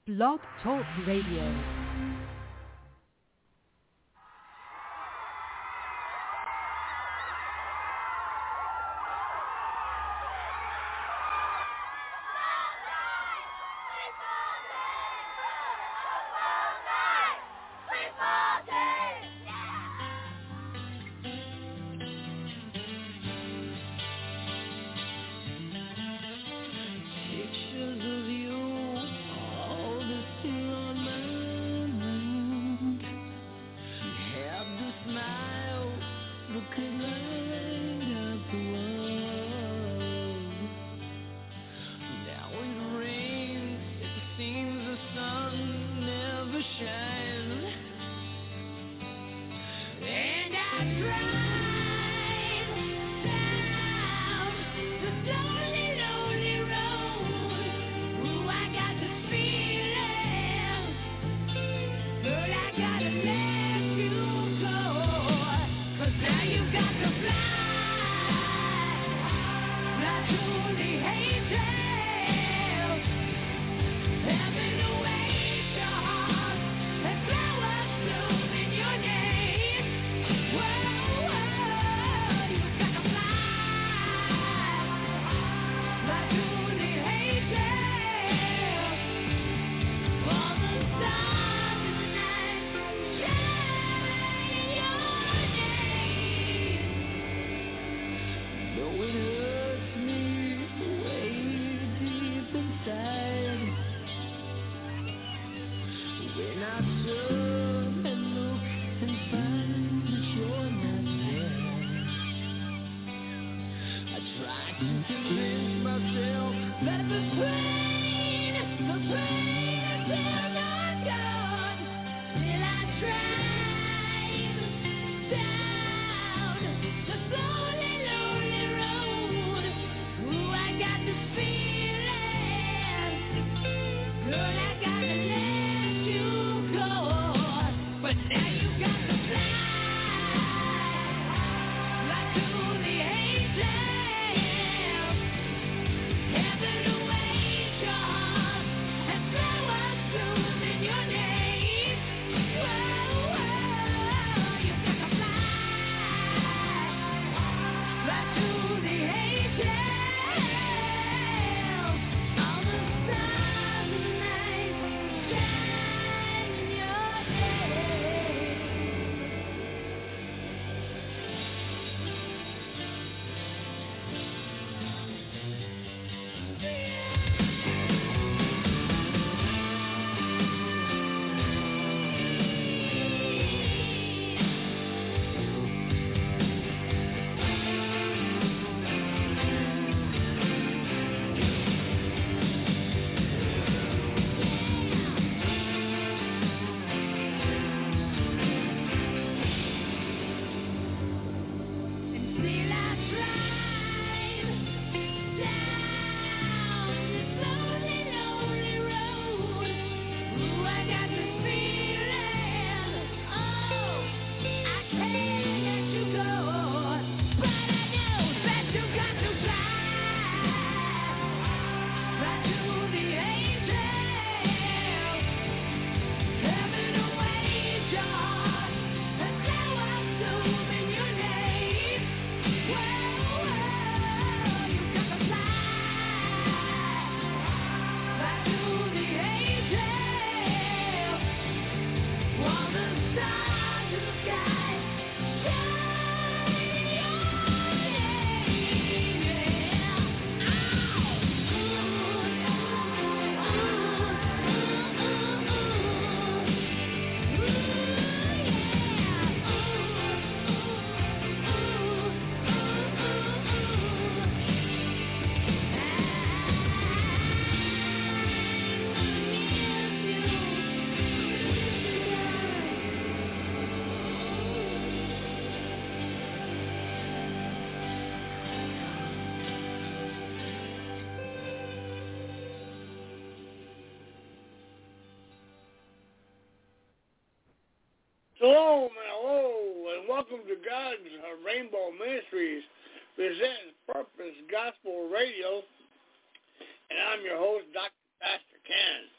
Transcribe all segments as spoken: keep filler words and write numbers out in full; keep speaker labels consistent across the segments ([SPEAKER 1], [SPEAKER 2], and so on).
[SPEAKER 1] Blog Talk Radio.
[SPEAKER 2] Shalom and hello, and welcome to God's Rainbow Ministries, presents Purpose Gospel Radio, and I'm your host, Doctor Pastor Ken.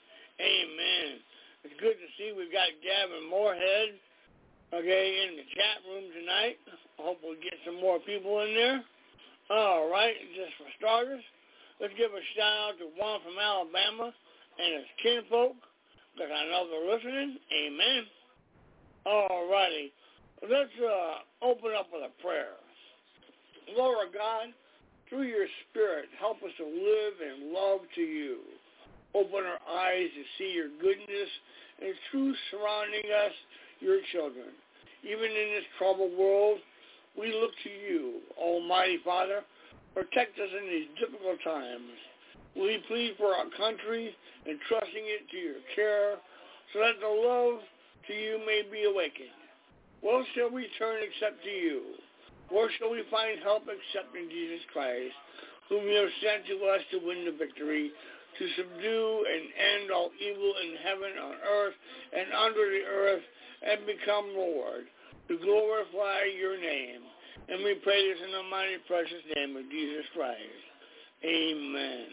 [SPEAKER 2] Amen. It's good to see we've got Gavin Moorhead, okay, in the chat room tonight. I hope we'll get some more people in there. All right, just for starters, let's give a shout out to Juan from Alabama and his kinfolk, because I know they're listening. Amen. All righty. Let's uh, open up with a prayer. Lord God, through your Spirit, help us to live in love to you. Open our eyes to see your goodness and truth surrounding us, your children. Even in this troubled world, we look to you, Almighty Father. Protect us in these difficult times. We plead for our country, entrusting it to your care, so that the love to you may be awakened. Where shall we turn except to you? Where shall we find help except in Jesus Christ, whom you have sent to us to win the victory, to subdue and end all evil in heaven, on earth, and under the earth, and become Lord, to glorify your name. And we pray this in the mighty precious name of Jesus Christ. Amen.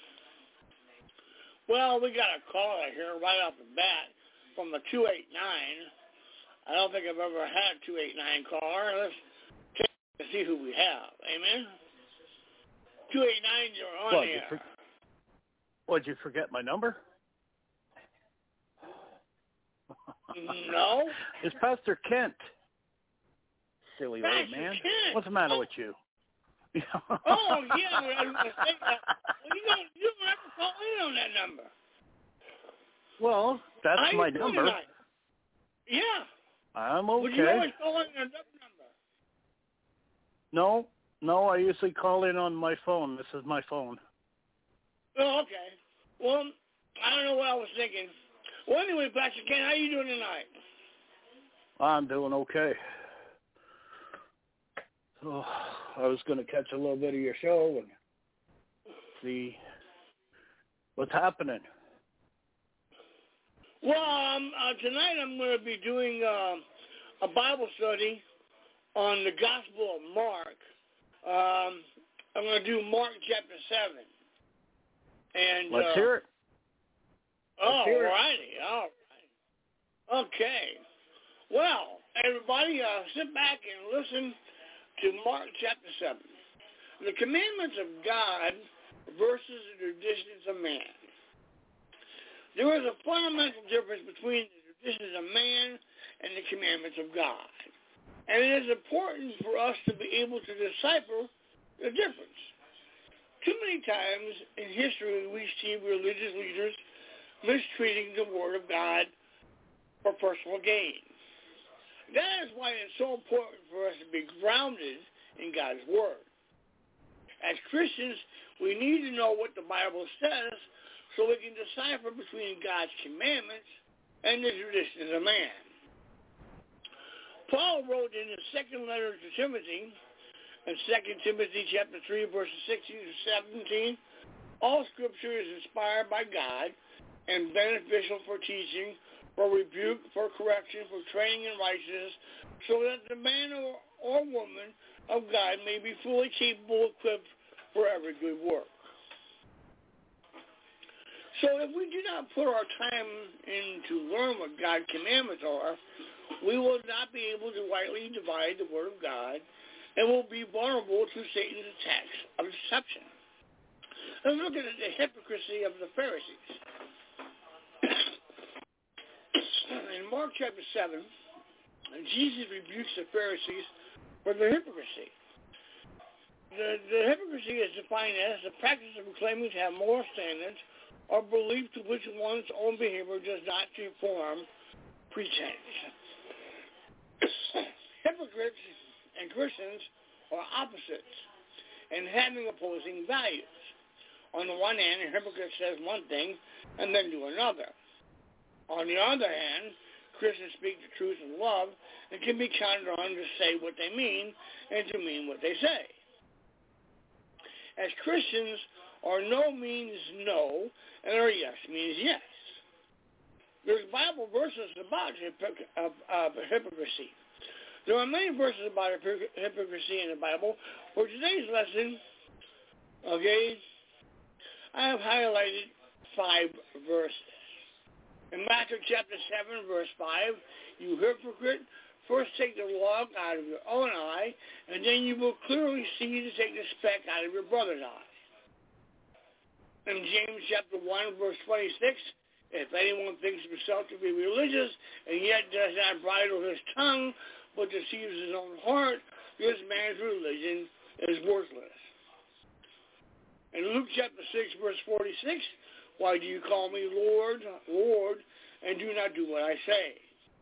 [SPEAKER 2] Well, we got a caller here right off the bat from the two eight nine. I don't think I've ever had a two eight nine caller. Let's check to see who we have. Amen. two eight nine, you're on
[SPEAKER 3] what,
[SPEAKER 2] here.
[SPEAKER 3] You for- what, did you forget my number?
[SPEAKER 2] No.
[SPEAKER 3] It's Pastor Kent. Silly
[SPEAKER 2] Pastor
[SPEAKER 3] old man.
[SPEAKER 2] Kent.
[SPEAKER 3] What's the matter
[SPEAKER 2] oh.
[SPEAKER 3] with you?
[SPEAKER 2] Oh, yeah. I was going to say that. Well, you don't, you don't have to call in on that number.
[SPEAKER 3] Well, that's
[SPEAKER 2] How
[SPEAKER 3] my
[SPEAKER 2] you doing
[SPEAKER 3] number.
[SPEAKER 2] tonight? Yeah.
[SPEAKER 3] I'm okay.
[SPEAKER 2] Would you always call in on that number?
[SPEAKER 3] No, no, I usually call in on my phone. This is my phone.
[SPEAKER 2] Oh, okay. Well, I don't know what I was thinking. Well, anyway, Pastor Ken, how you doing tonight?
[SPEAKER 3] I'm doing okay. So I was going to catch a little bit of your show and see what's happening.
[SPEAKER 2] Well, um, uh, tonight I'm going to be doing um, a Bible study on the Gospel of Mark. Um, I'm going to do Mark chapter seven. And
[SPEAKER 3] Let's
[SPEAKER 2] uh,
[SPEAKER 3] hear it.
[SPEAKER 2] All
[SPEAKER 3] hear it.
[SPEAKER 2] righty, all right. Okay. Well, everybody, uh, sit back and listen to Mark chapter seven. The commandments of God versus the traditions of man. There is a fundamental difference between the traditions of man and the commandments of God. And it is important for us to be able to decipher the difference. Too many times in history we see religious leaders mistreating the Word of God for personal gain. That is why it's so important for us to be grounded in God's Word. As Christians, we need to know what the Bible says so we can decipher between God's commandments and the traditions of man. Paul wrote in his second letter to Timothy, in Second Timothy chapter three, verses sixteen to seventeen, all Scripture is inspired by God and beneficial for teaching, for rebuke, for correction, for training in righteousness, so that the man or, or woman of God may be fully capable, equipped for every good work. So if we do not put our time in to learn what God's commandments are, we will not be able to rightly divide the Word of God and will be vulnerable to Satan's attacks of deception. Let's look at the hypocrisy of the Pharisees. In Mark chapter seven, Jesus rebukes the Pharisees for their hypocrisy. The, the hypocrisy is defined as the practice of claiming to have moral standards or belief to which one's own behavior does not conform pretense. Hypocrites and Christians are opposites and having opposing values. On the one hand, a hypocrite says one thing and then do another. On the other hand, Christians speak the truth in love and can be counted on to say what they mean and to mean what they say. As Christians, our no means no, and our yes means yes. There's Bible verses about hypocr- uh, uh, hypocrisy. There are many verses about hypocrisy in the Bible. For today's lesson, okay, I have highlighted five verses. Matthew chapter seven, verse five, you hypocrite, first take the log out of your own eye, and then you will clearly see to take the speck out of your brother's eye. In James chapter one, verse twenty-six, if anyone thinks himself to be religious and yet does not bridle his tongue, but deceives his own heart, this man's religion is worthless. In Luke chapter six, verse forty-six, why do you call me Lord, Lord, and do not do what I say?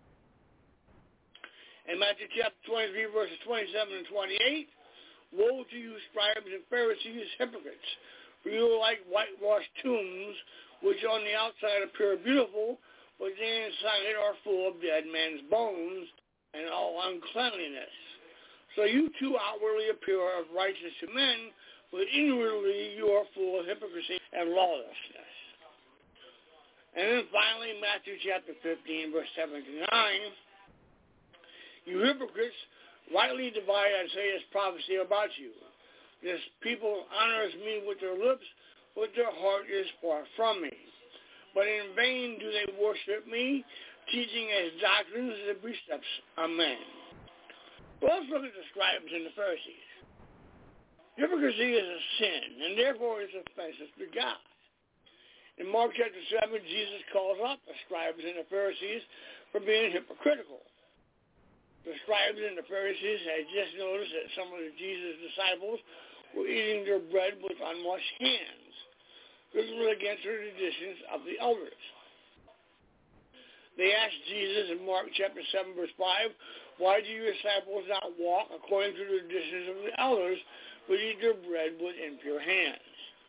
[SPEAKER 2] In Matthew chapter twenty-three, verses twenty-seven and twenty-eight, woe to you, scribes and Pharisees, hypocrites, for you are like whitewashed tombs, which on the outside appear beautiful, but then inside are full of dead men's bones and all uncleanliness. So you too outwardly appear of righteous to men, but inwardly you are full of hypocrisy and lawlessness. And then finally, Matthew chapter fifteen, verse seven to nine, you hypocrites, rightly divide Isaiah's prophecy about you. This people honors me with their lips, but their heart is far from me. But in vain do they worship me, teaching as doctrines the precepts of men. Well, let's look at the scribes and the Pharisees. Hypocrisy is a sin, and therefore is offensive to God. In Mark chapter seven, Jesus calls out the scribes and the Pharisees for being hypocritical. The scribes and the Pharisees had just noticed that some of the Jesus disciples were eating their bread with unwashed hands. This was against the traditions of the elders. They asked Jesus in Mark chapter seven, verse five, why do your disciples not walk according to the traditions of the elders, but eat their bread with impure hands?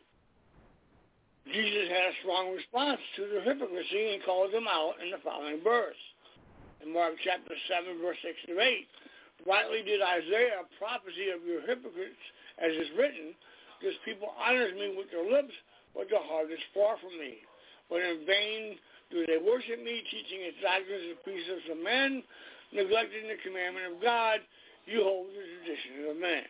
[SPEAKER 2] Jesus had a strong response to their hypocrisy and called them out in the following verse. In Mark chapter seven, verse six to eight, rightly did Isaiah prophecy of your hypocrites, as is written, this people honors me with their lips, but their heart is far from me. But in vain do they worship me, teaching as doctrines and precepts of men, neglecting the commandment of God, you hold the traditions of men.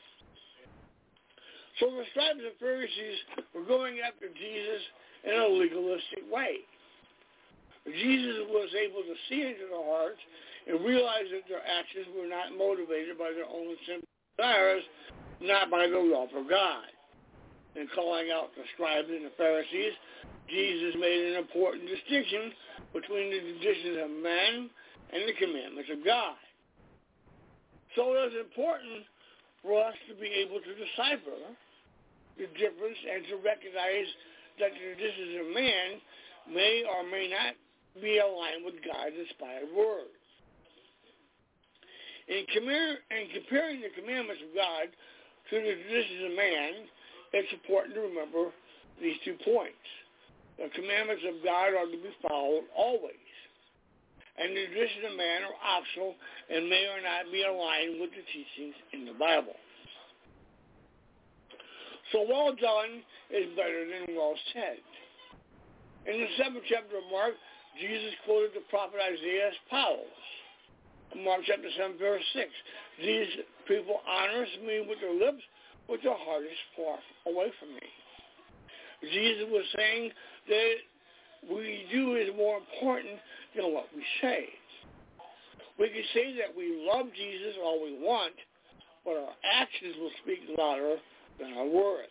[SPEAKER 2] So the scribes and Pharisees were going after Jesus in a legalistic way. Jesus was able to see into their hearts and realize that their actions were not motivated by their own sinful desires, not by the love of God. In calling out the scribes and the Pharisees, Jesus made an important distinction between the traditions of men and the commandments of God. So it is important for us to be able to decipher the difference and to recognize that the traditions of man may or may not be aligned with God's inspired word. In, com- in comparing the commandments of God to the traditions of man, it's important to remember these two points. The commandments of God are to be followed always, and the traditions of man are optional and may or not be aligned with the teachings in the Bible. So well done is better than well said. In the seventh chapter of Mark, Jesus quoted the prophet Isaiah as follows. In Mark chapter seven, verse six, these people honors me with their lips, but their heart is far away from me. Jesus was saying that what we do is more important than what we say. We can say that we love Jesus all we want, but our actions will speak louder than our words.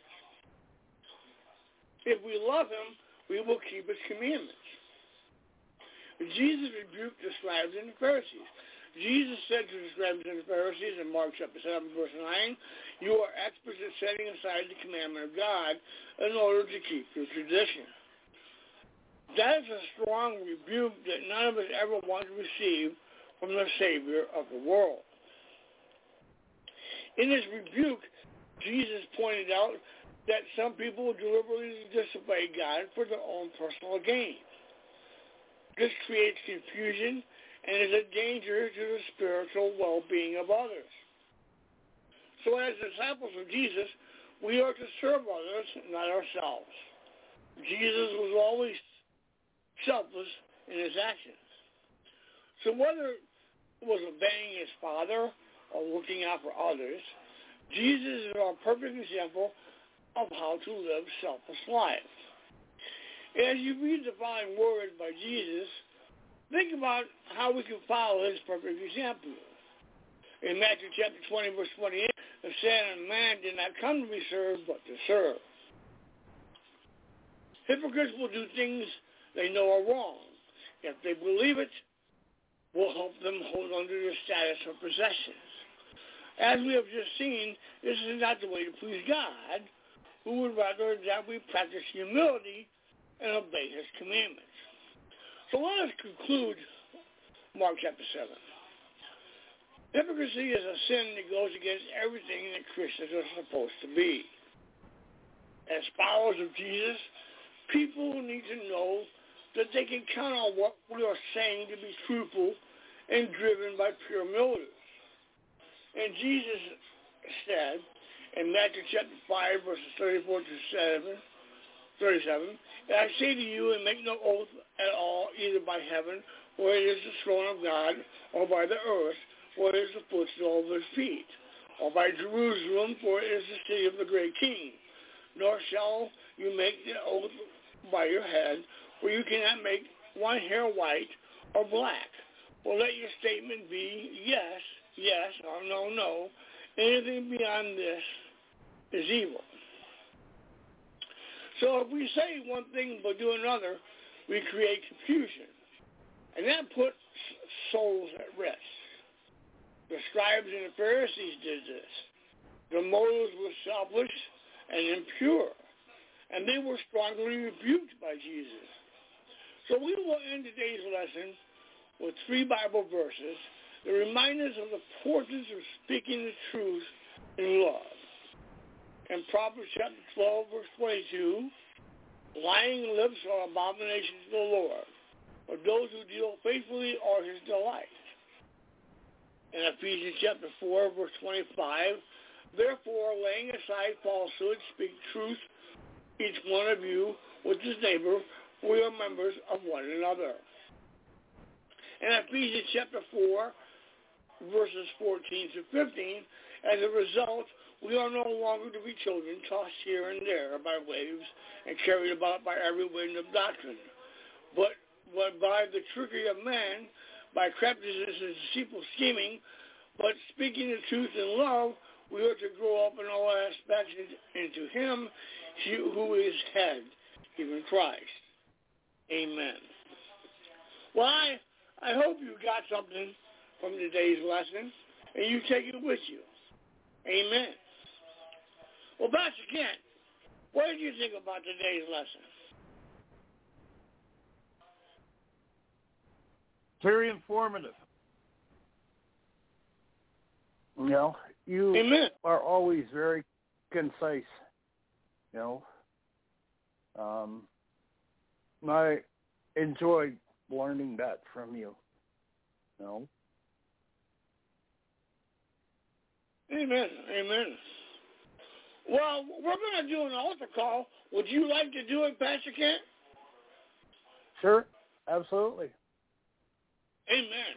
[SPEAKER 2] If we love him, we will keep his commandments. Jesus rebuked the scribes and the Pharisees. Jesus said to the scribes and the Pharisees in Mark chapter seven, verse nine, you are experts at setting aside the commandment of God in order to keep your tradition. That is a strong rebuke that none of us ever want to receive from the Savior of the world. In his rebuke, Jesus pointed out that some people deliberately disobey God for their own personal gain. This creates confusion and is a danger to the spiritual well-being of others. So as disciples of Jesus, we are to serve others, not ourselves. Jesus was always selfless in his actions. So whether it was obeying his Father or looking out for others, Jesus is our perfect example of how to live selfless lives. As you read the following words by Jesus, think about how we can follow his perfect example. In Matthew chapter twenty, verse twenty-eight, the Son of Man did not come to be served, but to serve. Hypocrites will do things they know are wrong. If they believe it, will help them hold on to their status or possessions. As we have just seen, this is not the way to please God, who would rather that we practice humility and obey his commandments. So let us conclude Mark chapter seven. Hypocrisy is a sin that goes against everything that Christians are supposed to be. As followers of Jesus, people need to know that they can count on what we are saying to be truthful and driven by pure motives. And Jesus said in Matthew chapter five, verses thirty-four to thirty-seven, I say to you, and make no oath at all, either by heaven, where it is the throne of God, or by the earth, where it is the footstool of his feet, or by Jerusalem, for it is the city of the great king. Nor shall you make the oath by your head, for you cannot make one hair white or black. Well, let your statement be yes, yes, or no, no. Anything beyond this is evil. So if we say one thing but do another, we create confusion. And that puts souls at rest. The scribes and the Pharisees did this. Their motives were selfish and impure, and they were strongly rebuked by Jesus. So we will end today's lesson with three Bible verses that remind us of the importance of speaking the truth in love. In Proverbs chapter twelve, verse twenty-two, lying lips are abomination to the Lord, but those who deal faithfully are his delight. In Ephesians chapter four, verse twenty-five, therefore, laying aside falsehood, speak truth, each one of you with his neighbor, for we are members of one another. In Ephesians chapter four, verses fourteen to fifteen, as a result, we are no longer to be children tossed here and there by waves and carried about by every wind of doctrine, but, but by the trickery of man, by craftiness and deceitful scheming, but speaking the truth in love, we are to grow up in all aspects into him who is head, even Christ. Amen. Well, I, I hope you got something from today's lesson, and you take it with you. Amen. Well, Pastor Kent, what did you think about today's lesson?
[SPEAKER 3] Very informative. You know, you
[SPEAKER 2] Amen.
[SPEAKER 3] are always very concise. You know, um, I enjoyed learning that from you. You know.
[SPEAKER 2] Amen. Amen. Well, we're going to do an altar call. Would you like to do it, Pastor Kent?
[SPEAKER 3] Sure. Absolutely.
[SPEAKER 2] Amen.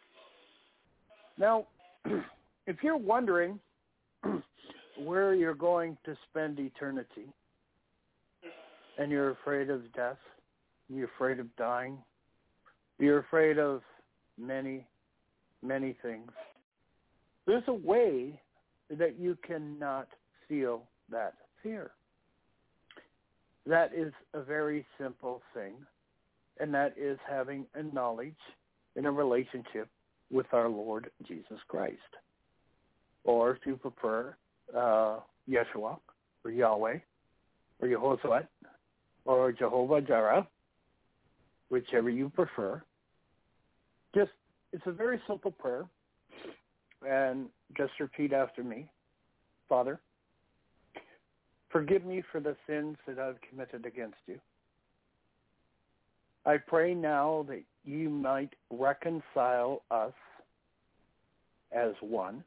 [SPEAKER 3] Now, if you're wondering where you're going to spend eternity, and you're afraid of death, you're afraid of dying, you're afraid of many, many things, there's a way that you cannot feel that fear. That is a very simple thing, and that is having a knowledge in a relationship with our Lord Jesus Christ. Or if you prefer, uh, Yeshua, or Yahweh, or Yehoshua, or Jehovah Jireh, whichever you prefer. Just, it's a very simple prayer, and just repeat after me. Father, forgive me for the sins that I've committed against you. I pray now that you might reconcile us as one.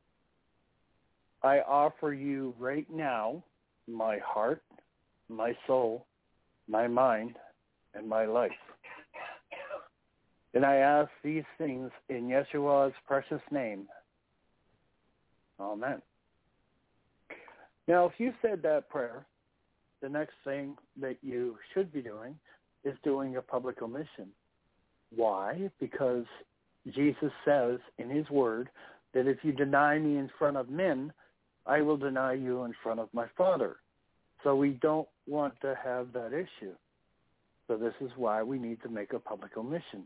[SPEAKER 3] I offer you right now my heart, my soul, my mind, and my life. And I ask these things in Yeshua's precious name. Amen. Now, if you said that prayer, the next thing that you should be doing is doing a public omission. Why? Because Jesus says in his word that if you deny me in front of men, I will deny you in front of my Father. So we don't want to have that issue. So this is why we need to make a public omission.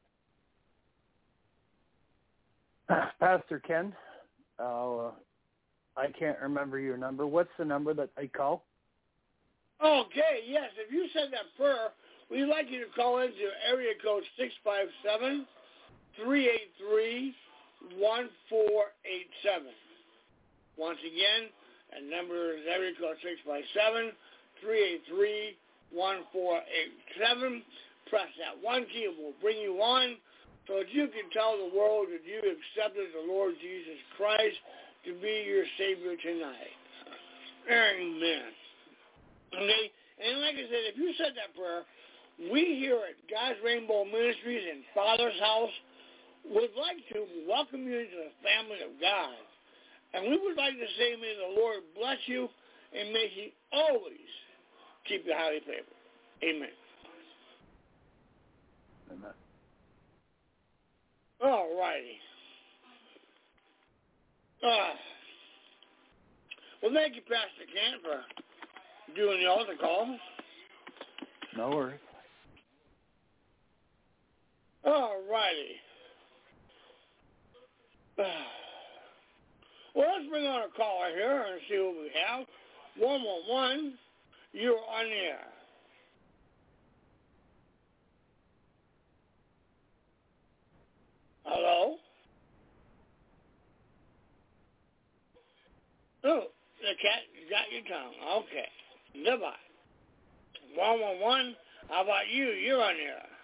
[SPEAKER 3] Uh, Pastor Ken, uh, I can't remember your number. What's the number that I call?
[SPEAKER 2] Okay, yes. If you said that prayer, we'd like you to call into area code six five seven, three eight three, one four eight seven. Once again, that number is area code six five seven, three eight three, one four eight seven. Press that one key and we'll bring you on so that you can tell the world that you accepted the Lord Jesus Christ to be your Savior tonight. Amen. Okay? And like I said, if you said that prayer, we here at God's Rainbow Ministries in Father's House would like to welcome you into the family of God. And we would like to say, may the Lord bless you and may he always keep you highly favored. Amen.
[SPEAKER 3] Amen.
[SPEAKER 2] All righty. Uh, well, thank you, Pastor Kent, for doing the altar call.
[SPEAKER 3] No worries.
[SPEAKER 2] All righty. Uh, well, let's bring on a caller here and see what we have. one one one, you're on the air. Hello? Oh, the cat got your tongue. Okay. Goodbye. one one one, how about you? You're on the air.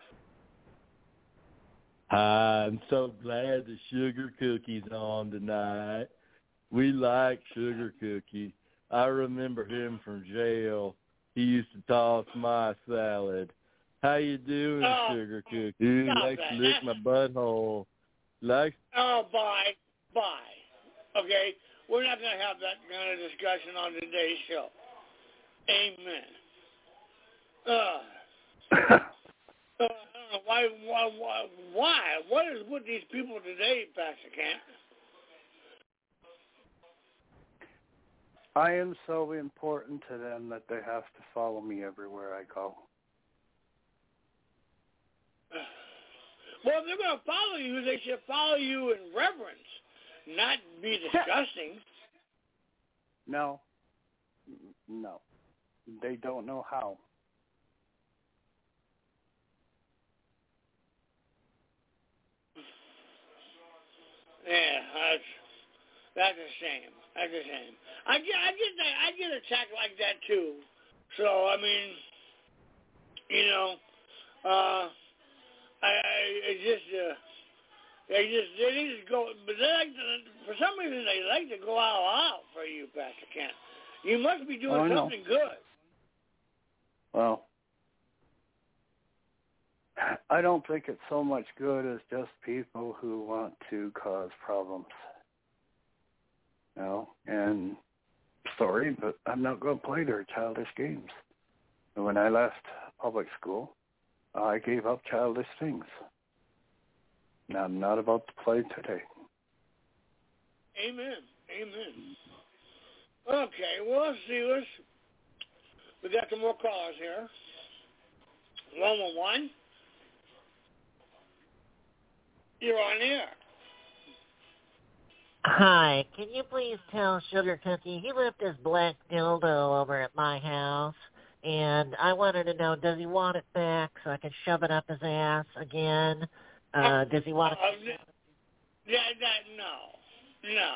[SPEAKER 4] I'm so glad the Sugar Cookie's on tonight. We like Sugar Cookie. I remember him from jail. He used to toss my salad. How you doing,
[SPEAKER 2] oh,
[SPEAKER 4] Sugar Cookie? He likes to lick my butthole. Likes.
[SPEAKER 2] Oh, bye. Bye. Okay? We're not going to have that kind of discussion on today's show. Amen. Uh, uh, I don't know why, why, why, why? What is with these people today, Pastor Kent?
[SPEAKER 3] I am so important to them that they have to follow me everywhere I go.
[SPEAKER 2] Well, if they're going to follow you, they should follow you in reverence, not be disgusting.
[SPEAKER 3] No. No. They don't know how.
[SPEAKER 2] Yeah, that's, that's a shame. That's a shame. I get, I get that. I get attacked like that too. So I mean, you know, uh, I, I it just, uh, they just, they need to go. But they like to, for some reason, they like to go all out for you, Pastor Kent. You must be doing
[SPEAKER 3] oh,
[SPEAKER 2] something good.
[SPEAKER 3] Well, I don't think it's so much good as just people who want to cause problems. You know, and sorry, but I'm not going to play their childish games. And when I left public school, I gave up childish things. Now, I'm not about to play today.
[SPEAKER 2] Amen. Amen. Okay, well, let's see. Let's, we got some more callers here. one one one. You're on air.
[SPEAKER 5] Hi, can you please tell Sugar Cookie he left his black dildo over at my house, and I wanted to know, does he want it back so I can shove it up his ass again? Uh, does he want
[SPEAKER 2] uh,
[SPEAKER 5] it?
[SPEAKER 2] Uh, yeah, that, no. No.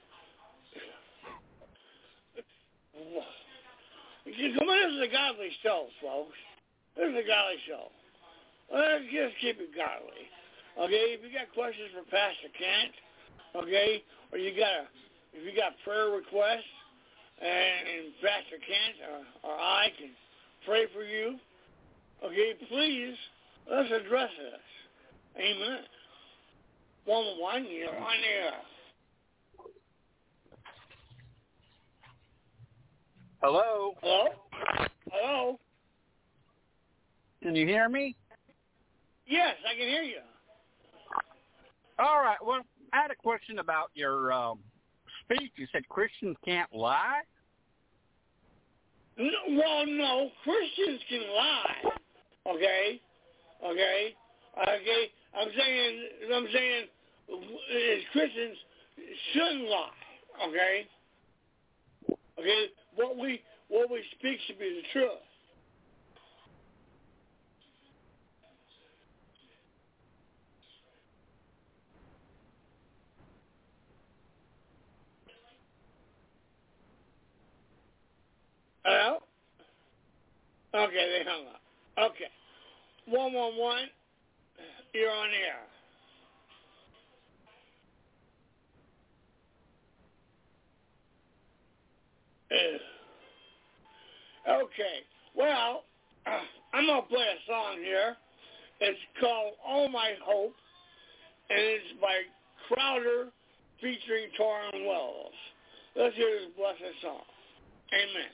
[SPEAKER 2] Come on, this is a godly show, folks. This is a godly show. Let's just keep it godly. Okay, if you got questions for Pastor Kent, okay, or you got a, if you got prayer requests, and, and Pastor Kent or, or I can pray for you, okay, please, let's address this. Amen. One one, you're on air.
[SPEAKER 6] Hello.
[SPEAKER 2] Hello? Hello?
[SPEAKER 6] Can you hear me?
[SPEAKER 2] Yes, I can hear you.
[SPEAKER 6] All right. Well, I had a question about your um, speech. You said Christians can't lie?
[SPEAKER 2] No, well, no, Christians can lie. Okay? Okay? Okay? I'm saying, I'm saying is Christians shouldn't lie. Okay? Okay? What we what we speak should be the truth. Hello? Okay, they hung up. Okay. One one one, you're on air. Uh, okay. Well, uh, I'm gonna play a song here. It's called "All My Hope," and it's by Crowder featuring Torrin Wells. Let's hear this blessed song. Amen.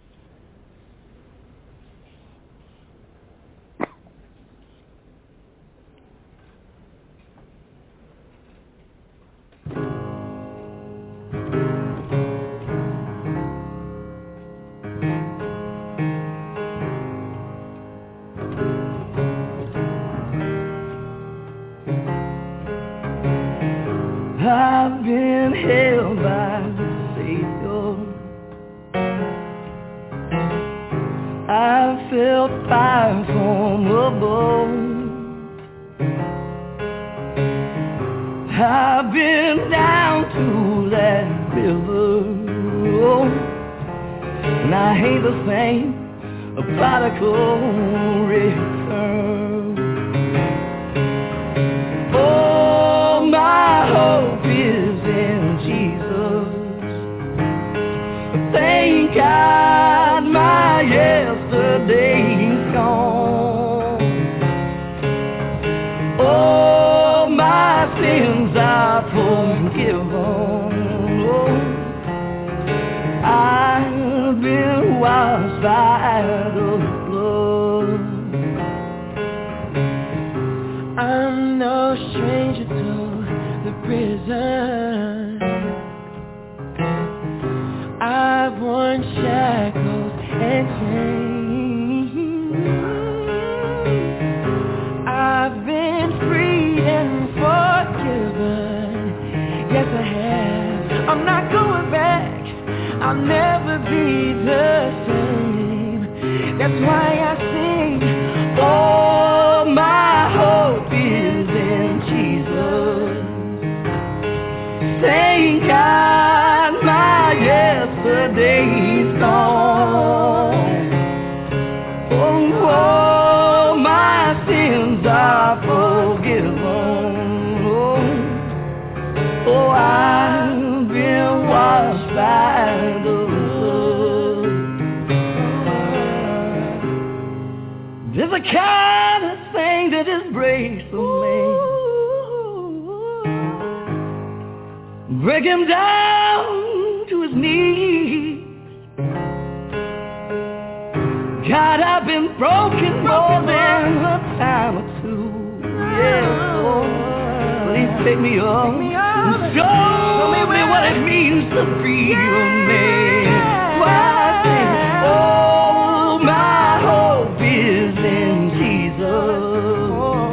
[SPEAKER 7] I've been held by the Savior. I've felt fire from above. I've been down to that river, oh, and I ain't the same, a prodigal return. Oh, my hope is in Jesus. Thank God my yesterday's gone. Oh, my sins are forgiven. Oh, I've been washed by the blood. I'm no stranger to the prison. I've worn shackles and chains. I've been freed and forgiven. Yes, I have. I'm not going back. I'll never be the same. That's why I sing. Oh, my hope is in Jesus. Thank God my yesterday's gone. Oh, oh, my sins are forgiven. Oh, oh, I've been washed by the blood. There's a kind of thing that is brave for me. Break him down to his knees. God, I've been broken more than a time or two. Yeah, oh, but he picked me up and showed me what it means to be a man. Why I say, oh, my hope is in Jesus.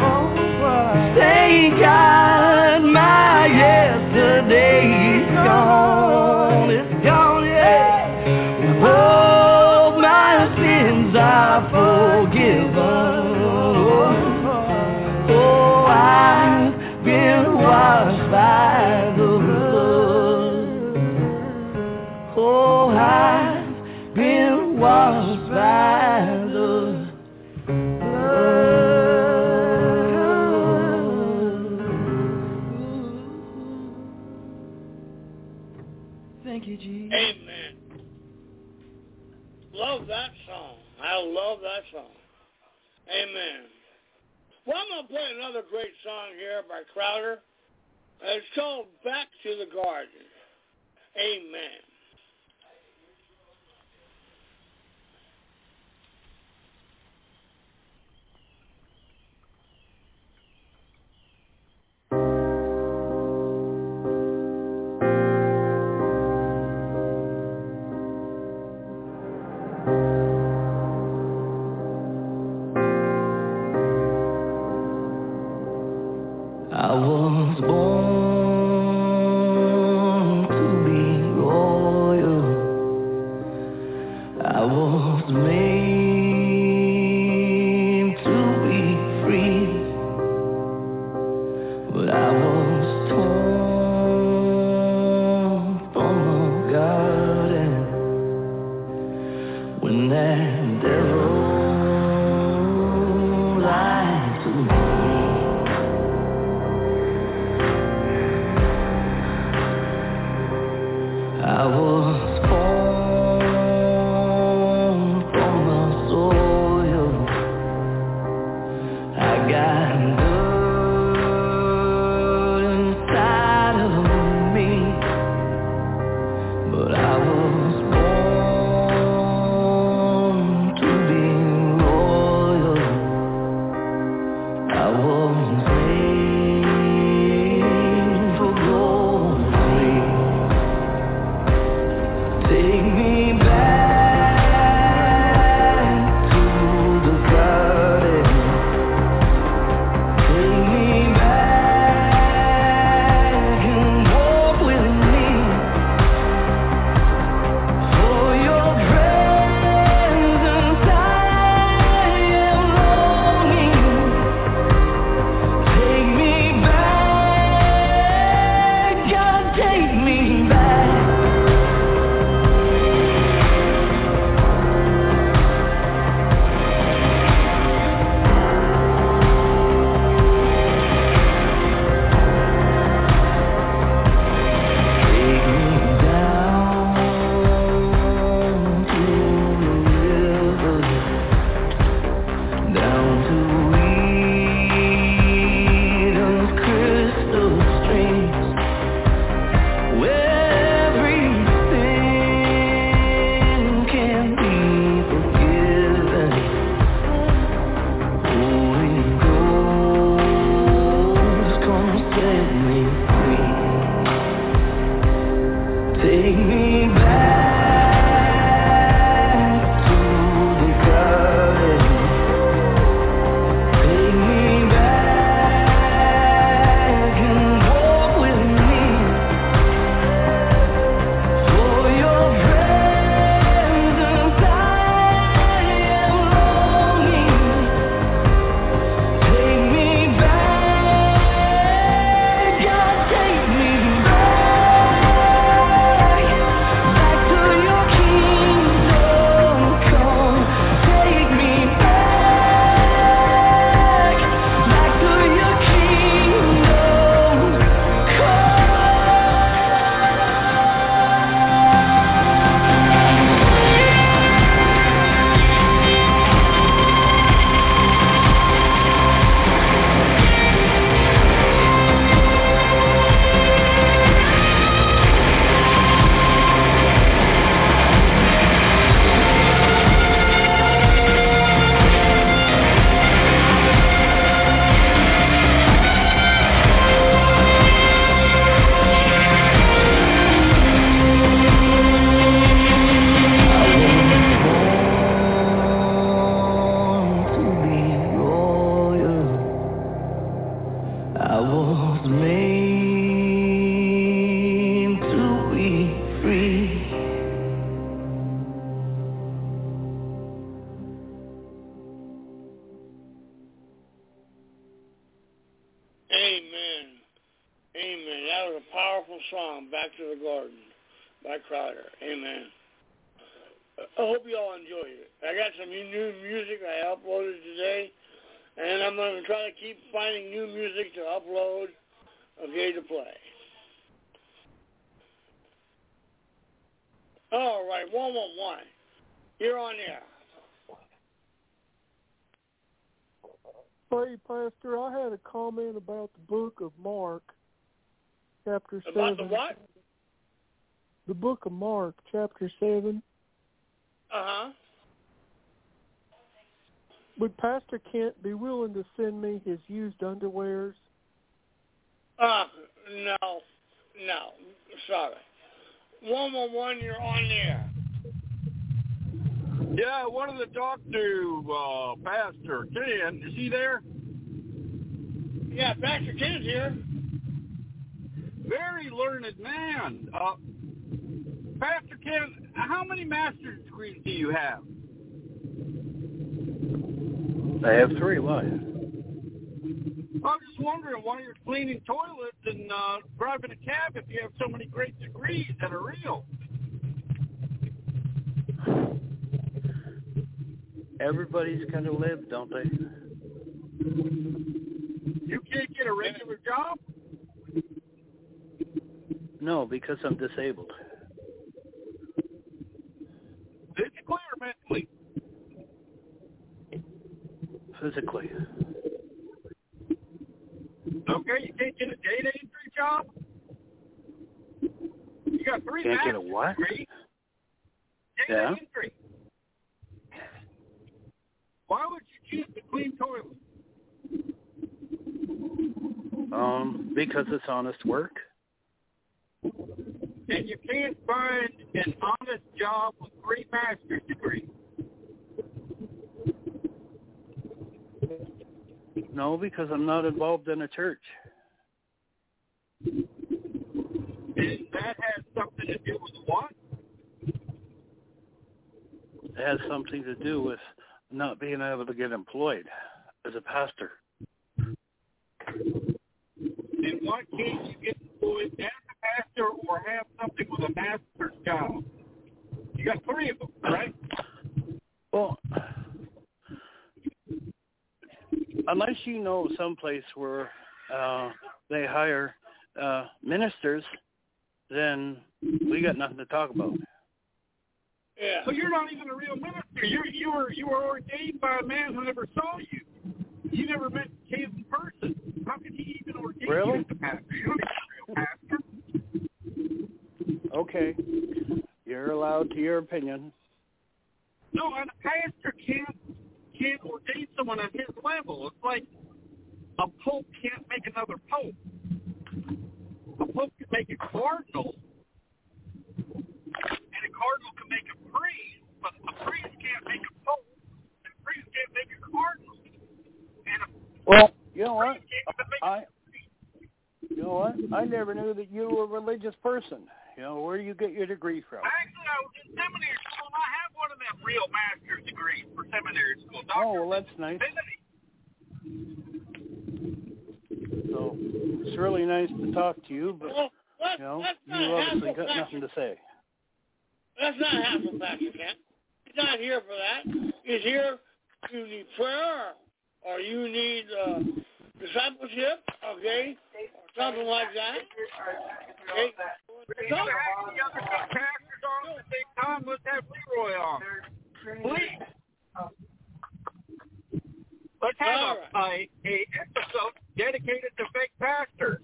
[SPEAKER 7] Thank God my yesterday's gone. It's gone, yeah. Oh, my sins are forgiven. Oh, I've been washed by the blood. Oh, I've been washed by the blood. Thank you, Jesus.
[SPEAKER 2] Amen. Love that song. I love that song. Amen. Well, I'm going to play another great song here by Crowder. It's called Back to the Garden. Amen.
[SPEAKER 7] was made to be free.
[SPEAKER 2] Amen. Amen. That was a powerful song, Back to the Garden by Crowder. Amen. I hope you all enjoyed it. I got some new music I uploaded today, and I'm going to try to keep finding new music to upload, okay, to play. All right, one one one. You're on air.
[SPEAKER 8] Hey, Pastor, I had a comment about the book of Mark, chapter seven.
[SPEAKER 2] About the what?
[SPEAKER 8] The book of Mark, chapter seven.
[SPEAKER 2] Uh-huh.
[SPEAKER 8] Would Pastor Kent be willing to send me his used underwears?
[SPEAKER 2] Uh, no. No. Sorry. one one one, you're on there.
[SPEAKER 6] Yeah, I wanted to talk to uh, Pastor Ken. Is he there?
[SPEAKER 2] Yeah, Pastor Ken's here.
[SPEAKER 6] Very learned man. Uh, Pastor Ken, how many master's degrees do you have?
[SPEAKER 3] I have three. Why?
[SPEAKER 6] I'm just wondering why you're cleaning toilets and uh, driving a cab if you have so many great degrees that are real.
[SPEAKER 3] Everybody's going to live, don't they?
[SPEAKER 6] You can't get a regular job?
[SPEAKER 3] No, because I'm disabled.
[SPEAKER 6] Physically or mentally?
[SPEAKER 3] Physically.
[SPEAKER 6] Okay, you can't get a data entry job? You got three
[SPEAKER 3] Can't get a
[SPEAKER 6] master's
[SPEAKER 3] what?
[SPEAKER 6] degrees. Data
[SPEAKER 3] Yeah.
[SPEAKER 6] entry. Why would you choose to clean toilets?
[SPEAKER 3] Um, because it's honest work.
[SPEAKER 6] And you can't find an honest job with three master's degrees.
[SPEAKER 3] No, because I'm not involved in a church.
[SPEAKER 6] And that has something to do with what?
[SPEAKER 3] It has something to do with not being able to get employed as a pastor.
[SPEAKER 6] Then why can't you get employed as a pastor or have something with a master's job? You got three of them, right?
[SPEAKER 3] Well, unless you know someplace where uh, they hire uh, ministers, then we got nothing to talk about.
[SPEAKER 2] Yeah.
[SPEAKER 6] But you're not even a real minister. You you were you were ordained by a man who never saw you. You never met him in person. How could he even ordain
[SPEAKER 3] Really?
[SPEAKER 6] you as a pastor? You're not a real pastor.
[SPEAKER 3] Okay. You're allowed to your opinion.
[SPEAKER 6] No, and a pastor can't can't ordain someone at his level. It's like a pope can't make another pope. A pope can make a cardinal, and a cardinal can make a priest, but a priest can't make a pope, and a priest can't make a cardinal. And a
[SPEAKER 3] Well, you know what?
[SPEAKER 6] priest can't even make
[SPEAKER 3] I,
[SPEAKER 6] a
[SPEAKER 3] you know what? I never knew that you were a religious person. You know, where do you get your degree from?
[SPEAKER 6] Actually, I was in seminary school, and I have one of them real master's degrees for seminary school.
[SPEAKER 3] Oh, well, that's nice.
[SPEAKER 6] Divinity.
[SPEAKER 3] So it's really nice to talk to you, but
[SPEAKER 2] Well, let's,
[SPEAKER 3] you know,
[SPEAKER 2] let's
[SPEAKER 3] you
[SPEAKER 2] not
[SPEAKER 3] obviously
[SPEAKER 2] hassle
[SPEAKER 3] got
[SPEAKER 2] Pastor.
[SPEAKER 3] nothing to say.
[SPEAKER 2] Let's not hassle Pastor Kent. He's not here for that. He's here. You need prayer, or you need uh, discipleship, okay, or something like that. Okay.
[SPEAKER 6] We can have the other two pastors on at the same time. Let's have Leroy on. Please. Let's have
[SPEAKER 2] All
[SPEAKER 6] a, a, a episode dedicated to fake pastors.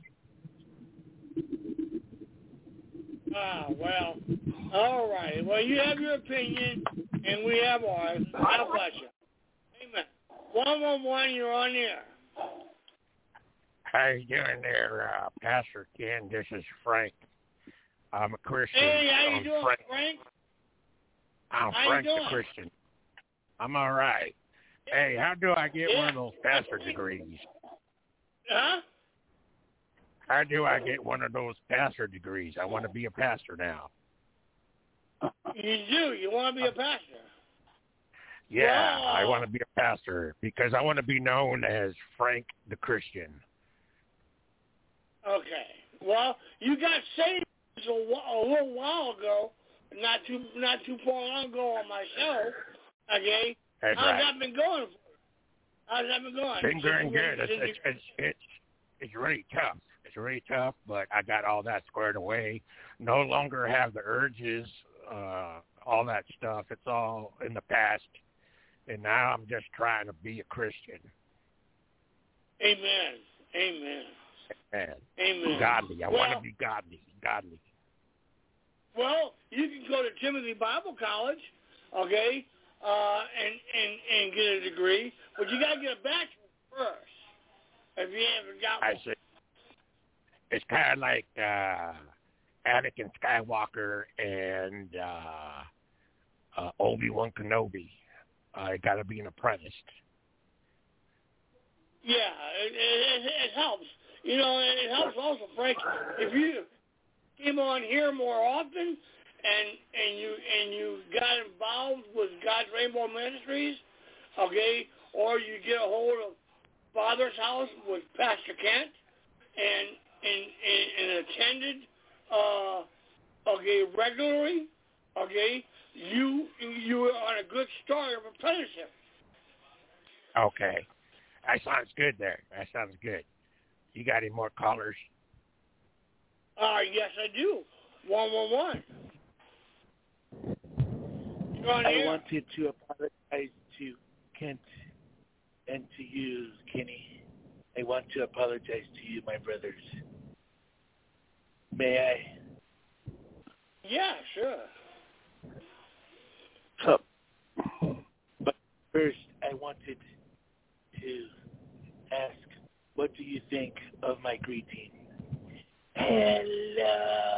[SPEAKER 2] Ah, well, all right. Well, you have your opinion, and we have ours. God bless you. Amen. one one one, you're on the air.
[SPEAKER 9] How you doing there, uh, Pastor Ken? This is Frank. I'm a Christian.
[SPEAKER 2] Hey, how you
[SPEAKER 9] I'm
[SPEAKER 2] doing,
[SPEAKER 9] Frank.
[SPEAKER 2] Frank?
[SPEAKER 9] I'm
[SPEAKER 2] How you
[SPEAKER 9] Frank the
[SPEAKER 2] doing?
[SPEAKER 9] Christian. I'm all right. Hey, how do I get
[SPEAKER 2] Yeah.
[SPEAKER 9] one of those pastor degrees?
[SPEAKER 2] Huh?
[SPEAKER 9] How do I get one of those pastor degrees? I want to be a pastor now.
[SPEAKER 2] You do. You want to be a pastor?
[SPEAKER 9] Yeah,
[SPEAKER 2] Wow.
[SPEAKER 9] I want to be a pastor because I want to be known as Frank the Christian.
[SPEAKER 2] Okay. Well, you got saved a, wh- a little while ago, not too not too far long ago on my show. Okay.
[SPEAKER 9] That's
[SPEAKER 2] How's
[SPEAKER 9] right.
[SPEAKER 2] that been going? How's that been going?
[SPEAKER 9] Been going
[SPEAKER 2] Since you-
[SPEAKER 9] good. It's,
[SPEAKER 2] since
[SPEAKER 9] it's,
[SPEAKER 2] you-
[SPEAKER 9] it's, it's, it's really tough. It's really tough, but I got all that squared away. No longer have the urges, uh, all that stuff. It's all in the past. And now I'm just trying to be a Christian.
[SPEAKER 2] Amen. Amen.
[SPEAKER 9] And
[SPEAKER 2] Amen.
[SPEAKER 9] godly. I
[SPEAKER 2] well,
[SPEAKER 9] want to be godly. Godly.
[SPEAKER 2] Well, you can go to Timothy Bible College, okay, uh, and, and, and get a degree, but you got to get a bachelor's first. If you haven't got
[SPEAKER 9] I
[SPEAKER 2] one.
[SPEAKER 9] see. It's kind of like uh, Anakin Skywalker and uh, uh, Obi-Wan Kenobi. I got to be an apprentice.
[SPEAKER 2] Yeah, it, it, it helps. You know, it helps also, Frank. If you came on here more often, and and you and you got involved with God's Rainbow Ministries, okay, or you get a hold of Father's House with Pastor Kent, and and and, and attended, uh, okay, regularly, okay, you you were on a good start of apprenticeship.
[SPEAKER 9] Okay. That sounds good there. That sounds good. You got any more callers?
[SPEAKER 2] Uh, yes, I do. One, one, one. You're on
[SPEAKER 10] I
[SPEAKER 2] air.
[SPEAKER 10] wanted to apologize to Kent and to you, Kenny. I want to apologize to you, my brothers. May I?
[SPEAKER 2] Yeah, sure.
[SPEAKER 10] So, but first, I wanted to ask, what do you think of my greeting? Hello.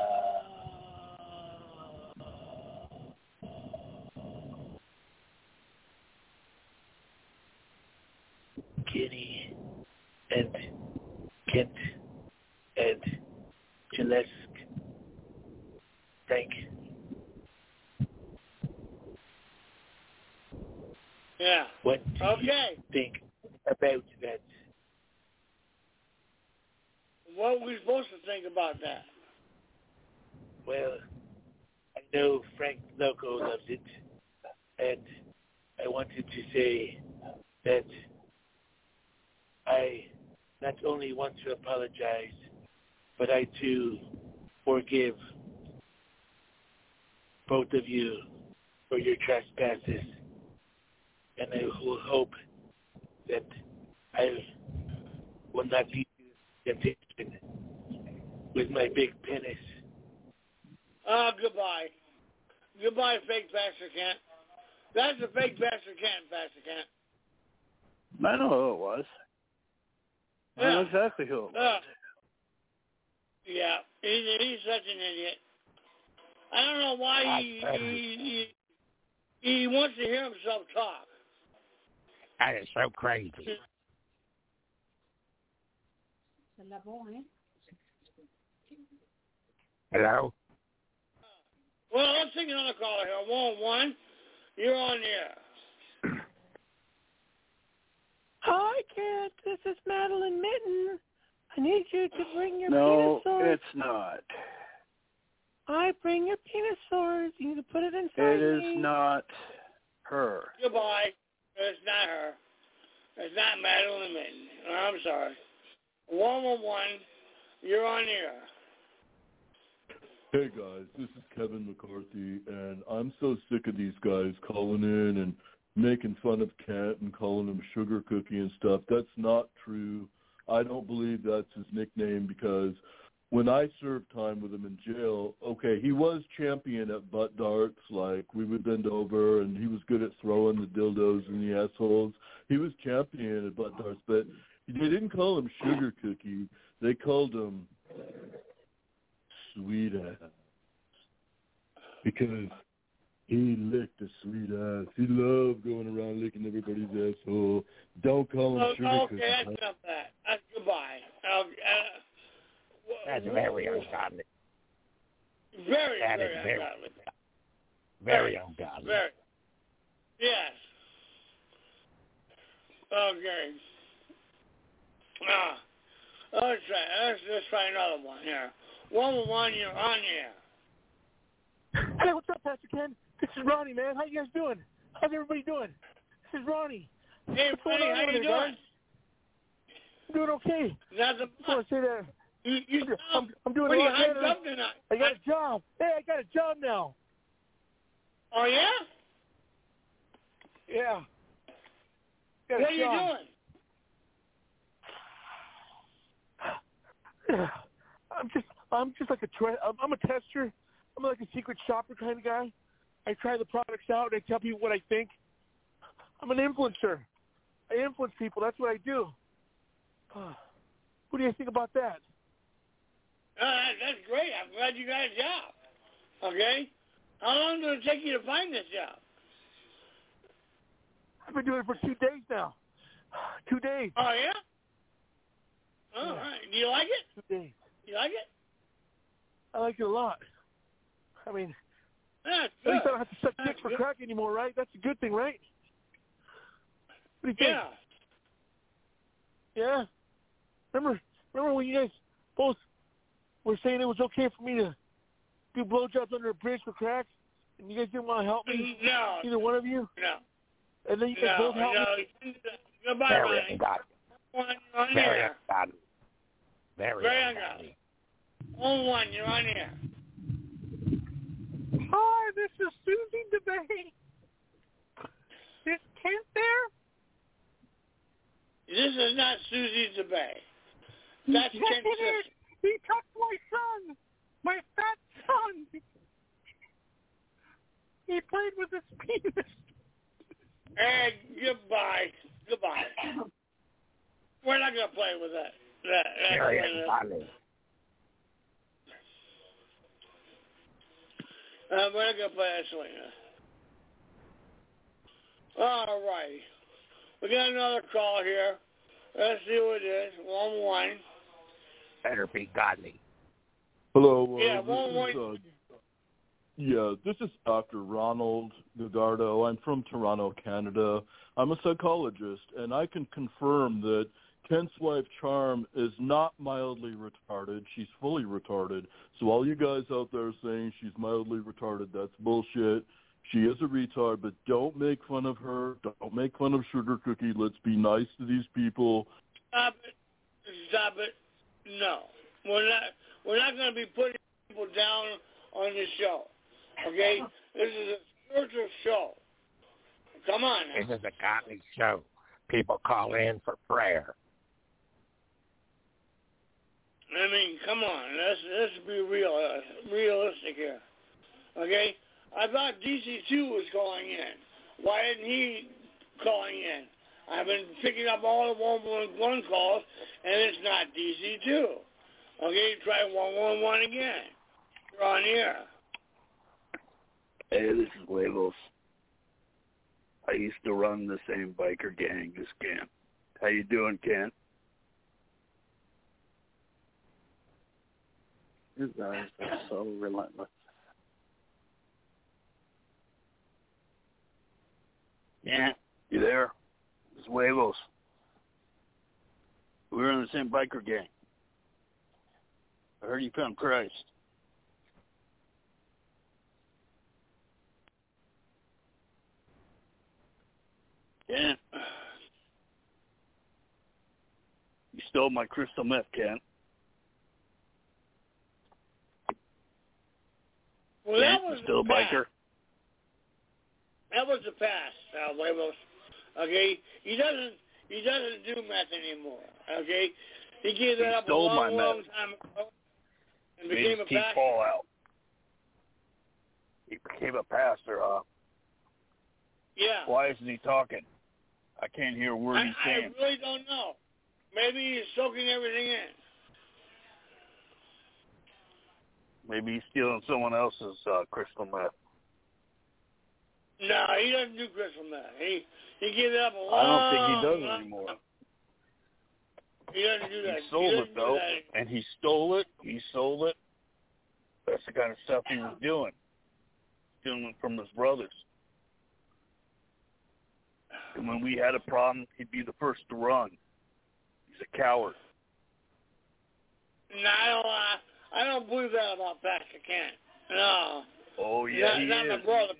[SPEAKER 10] Kenny and Kent and Jalesk, Frank.
[SPEAKER 2] Yeah.
[SPEAKER 10] What do
[SPEAKER 2] Okay.
[SPEAKER 10] you think about that?
[SPEAKER 2] What were we supposed to think about that?
[SPEAKER 10] Well, I know Frank Loco loves it, and I wanted to say that I not only want to apologize, but I too forgive both of you for your trespasses, and I will hope that I will not lead you to temptation with my big penis.
[SPEAKER 2] Ah, goodbye. Goodbye, fake Pastor Kent. That's a fake Pastor Kent, Pastor Kent.
[SPEAKER 3] I know who it was. I know
[SPEAKER 2] Yeah.
[SPEAKER 3] exactly who it was.
[SPEAKER 2] Uh, yeah, he's, he's such an idiot. I don't know why he, he, he, he wants to hear himself talk.
[SPEAKER 9] That is so crazy. Hello?
[SPEAKER 2] Well, let's take another caller here. One, one. You're on the air.
[SPEAKER 8] Hi, Kent. This is Madeline Mitten. I need you to bring your
[SPEAKER 3] No,
[SPEAKER 8] penisaurs.
[SPEAKER 3] it's not.
[SPEAKER 8] I bring your penisaurs. You need to put it inside
[SPEAKER 3] It is
[SPEAKER 8] me.
[SPEAKER 3] not her.
[SPEAKER 2] Goodbye. It's not her. It's not Madeline Mitten. I'm sorry. One, one, one. You're on the air.
[SPEAKER 4] Hey guys, this is Kevin McCarthy, and I'm so sick of these guys calling in and making fun of Kent and calling him Sugar Cookie and stuff. That's not true. I don't believe that's his nickname because when I served time with him in jail, okay, he was champion at butt darts, like we would bend over, and he was good at throwing the dildos in the assholes. He was champion at butt darts, but they didn't call him Sugar Cookie. They called him Sweet Ass because he licked a sweet ass. He loved going around licking everybody's asshole. Don't call him
[SPEAKER 2] Oh,
[SPEAKER 4] Sugar
[SPEAKER 2] okay,
[SPEAKER 4] Cookie.
[SPEAKER 2] that's enough of that. That's goodbye. Uh, uh,
[SPEAKER 9] That's very ungodly.
[SPEAKER 2] Very,
[SPEAKER 9] that
[SPEAKER 2] very
[SPEAKER 9] is very
[SPEAKER 2] ungodly.
[SPEAKER 9] Very ungodly.
[SPEAKER 2] Very. Yes. Okay. Ah. Let's try. Let's, let's try another one here. One one one, you're on here.
[SPEAKER 8] Hey, what's up, Pastor Ken? This is Ronnie, man. How you guys doing? How's everybody doing? This is Ronnie.
[SPEAKER 2] Hey, Ronnie, how you doing?
[SPEAKER 8] Guys? I'm doing okay.
[SPEAKER 2] Nothing.
[SPEAKER 8] I want to say that.
[SPEAKER 2] You, you
[SPEAKER 8] I'm, I'm doing
[SPEAKER 2] pretty
[SPEAKER 8] a lot
[SPEAKER 2] hyped
[SPEAKER 8] better.
[SPEAKER 2] up tonight.
[SPEAKER 8] I got a job. Hey, I got a job now.
[SPEAKER 2] Oh, yeah?
[SPEAKER 8] Yeah. Got
[SPEAKER 2] what
[SPEAKER 8] a
[SPEAKER 2] are
[SPEAKER 8] job.
[SPEAKER 2] you doing?
[SPEAKER 8] I'm just, I'm just like a, tre- I'm, I'm a tester. I'm like a secret shopper kind of guy. I try the products out and I tell people what I think. I'm an influencer. I influence people. That's what I do. What do you think about that?
[SPEAKER 2] Uh, that's great. I'm glad you got a job. Okay? How long did it take you to find this job?
[SPEAKER 8] I've been doing it for two days now. Two days.
[SPEAKER 2] Oh, yeah? All
[SPEAKER 8] yeah.
[SPEAKER 2] right. Do you like it?
[SPEAKER 8] Two days.
[SPEAKER 2] You like it?
[SPEAKER 8] I like it a lot. I mean,
[SPEAKER 2] That's
[SPEAKER 8] at least
[SPEAKER 2] good.
[SPEAKER 8] I don't have to suck dick for
[SPEAKER 2] good.
[SPEAKER 8] crack anymore, right? That's a good thing, right? What do you think?
[SPEAKER 2] Yeah.
[SPEAKER 8] Yeah? Remember, remember when you guys both were saying it was okay for me to do blowjobs under a bridge for crack, and you guys didn't want to help me?
[SPEAKER 2] No.
[SPEAKER 8] Either one of you?
[SPEAKER 2] No.
[SPEAKER 8] And then you guys
[SPEAKER 2] no,
[SPEAKER 8] both helped
[SPEAKER 2] no.
[SPEAKER 8] me?
[SPEAKER 2] Goodbye,
[SPEAKER 9] Very
[SPEAKER 2] Ronnie.
[SPEAKER 9] ungodly.
[SPEAKER 2] One, you're on
[SPEAKER 9] Very
[SPEAKER 2] here.
[SPEAKER 9] ungodly. Very,
[SPEAKER 2] Very
[SPEAKER 9] ungodly.
[SPEAKER 2] On one, you're on here.
[SPEAKER 6] Hi, this is Susie DeBay. Is Kent there?
[SPEAKER 2] This is not Susie DeBay. That's
[SPEAKER 6] yes,
[SPEAKER 2] Kent's
[SPEAKER 6] it
[SPEAKER 2] sister.
[SPEAKER 6] is. He touched my son, my fat son. He played with his penis.
[SPEAKER 2] Hey, goodbye. Goodbye. We're not going to play with that. that, that
[SPEAKER 9] Very
[SPEAKER 2] that.
[SPEAKER 9] ungodly.
[SPEAKER 2] Uh, we're not going to play that swinger. All right. We got another call here. Let's see what it is. One one.
[SPEAKER 9] Better be godly.
[SPEAKER 4] Hello. Uh,
[SPEAKER 2] Yeah,
[SPEAKER 4] this
[SPEAKER 2] one
[SPEAKER 4] is,
[SPEAKER 2] one.
[SPEAKER 4] uh, yeah, this is Doctor Ronald Gagardo. I'm from Toronto, Canada. I'm a psychologist, and I can confirm that Kent's wife, Charm, is not mildly retarded. She's fully retarded. So all you guys out there saying she's mildly retarded, that's bullshit. She is a retard, but don't make fun of her. Don't make fun of Sugar Cookie. Let's be nice to these people.
[SPEAKER 2] Stop it. Stop it. No. We're not, we're not going to be putting people down on this show. Okay? This is a spiritual show. Come on now.
[SPEAKER 9] This is a godly show. People call in for prayer.
[SPEAKER 2] I mean, come on. Let's, let's be real, uh, realistic here. Okay? I thought D C two was calling in. Why isn't he calling in? I've been picking up all the one one one calls, and it's not D C two. Okay, try one one one again. You're on here.
[SPEAKER 11] Hey, this is Labels. I used to run the same biker gang as Kent. How you doing, Kent?
[SPEAKER 3] You guys are so relentless.
[SPEAKER 11] Yeah, you there? It's Huevos. We were in the same biker gang. I heard you found Christ. Kent. You stole my crystal meth, Kent.
[SPEAKER 2] Well,
[SPEAKER 11] Kent,
[SPEAKER 2] that was
[SPEAKER 11] you still a
[SPEAKER 2] the past.
[SPEAKER 11] biker?
[SPEAKER 2] That was the past, uh, Huevos. Okay, he doesn't. He doesn't do meth anymore. Okay, he gave that
[SPEAKER 11] He
[SPEAKER 2] up a
[SPEAKER 11] stole
[SPEAKER 2] long,
[SPEAKER 11] my
[SPEAKER 2] long
[SPEAKER 11] meth.
[SPEAKER 2] time ago and
[SPEAKER 11] Made
[SPEAKER 2] became
[SPEAKER 11] his
[SPEAKER 2] a
[SPEAKER 11] teeth
[SPEAKER 2] pastor.
[SPEAKER 11] fall out. He became a pastor, huh?
[SPEAKER 2] Yeah.
[SPEAKER 11] Why isn't he talking? I can't hear a word
[SPEAKER 2] I,
[SPEAKER 11] he's
[SPEAKER 2] I
[SPEAKER 11] saying.
[SPEAKER 2] really don't know. Maybe he's soaking everything in.
[SPEAKER 11] Maybe he's stealing someone else's uh, crystal meth.
[SPEAKER 2] No, he doesn't do crystal meth. He he gave it up a long
[SPEAKER 11] I don't think he does
[SPEAKER 2] long
[SPEAKER 11] anymore.
[SPEAKER 2] time. He doesn't do that.
[SPEAKER 11] He sold
[SPEAKER 2] he
[SPEAKER 11] it, though, and he stole it. He sold it. That's the kind of stuff he was doing. Stealing it from his brothers. And when we had a problem, he'd be the first to run. He's a coward.
[SPEAKER 2] No, I don't, I, I don't believe that about Pastor Kent. No.
[SPEAKER 11] Oh, yeah,
[SPEAKER 2] not,
[SPEAKER 11] he
[SPEAKER 2] not
[SPEAKER 11] is.
[SPEAKER 2] my brother.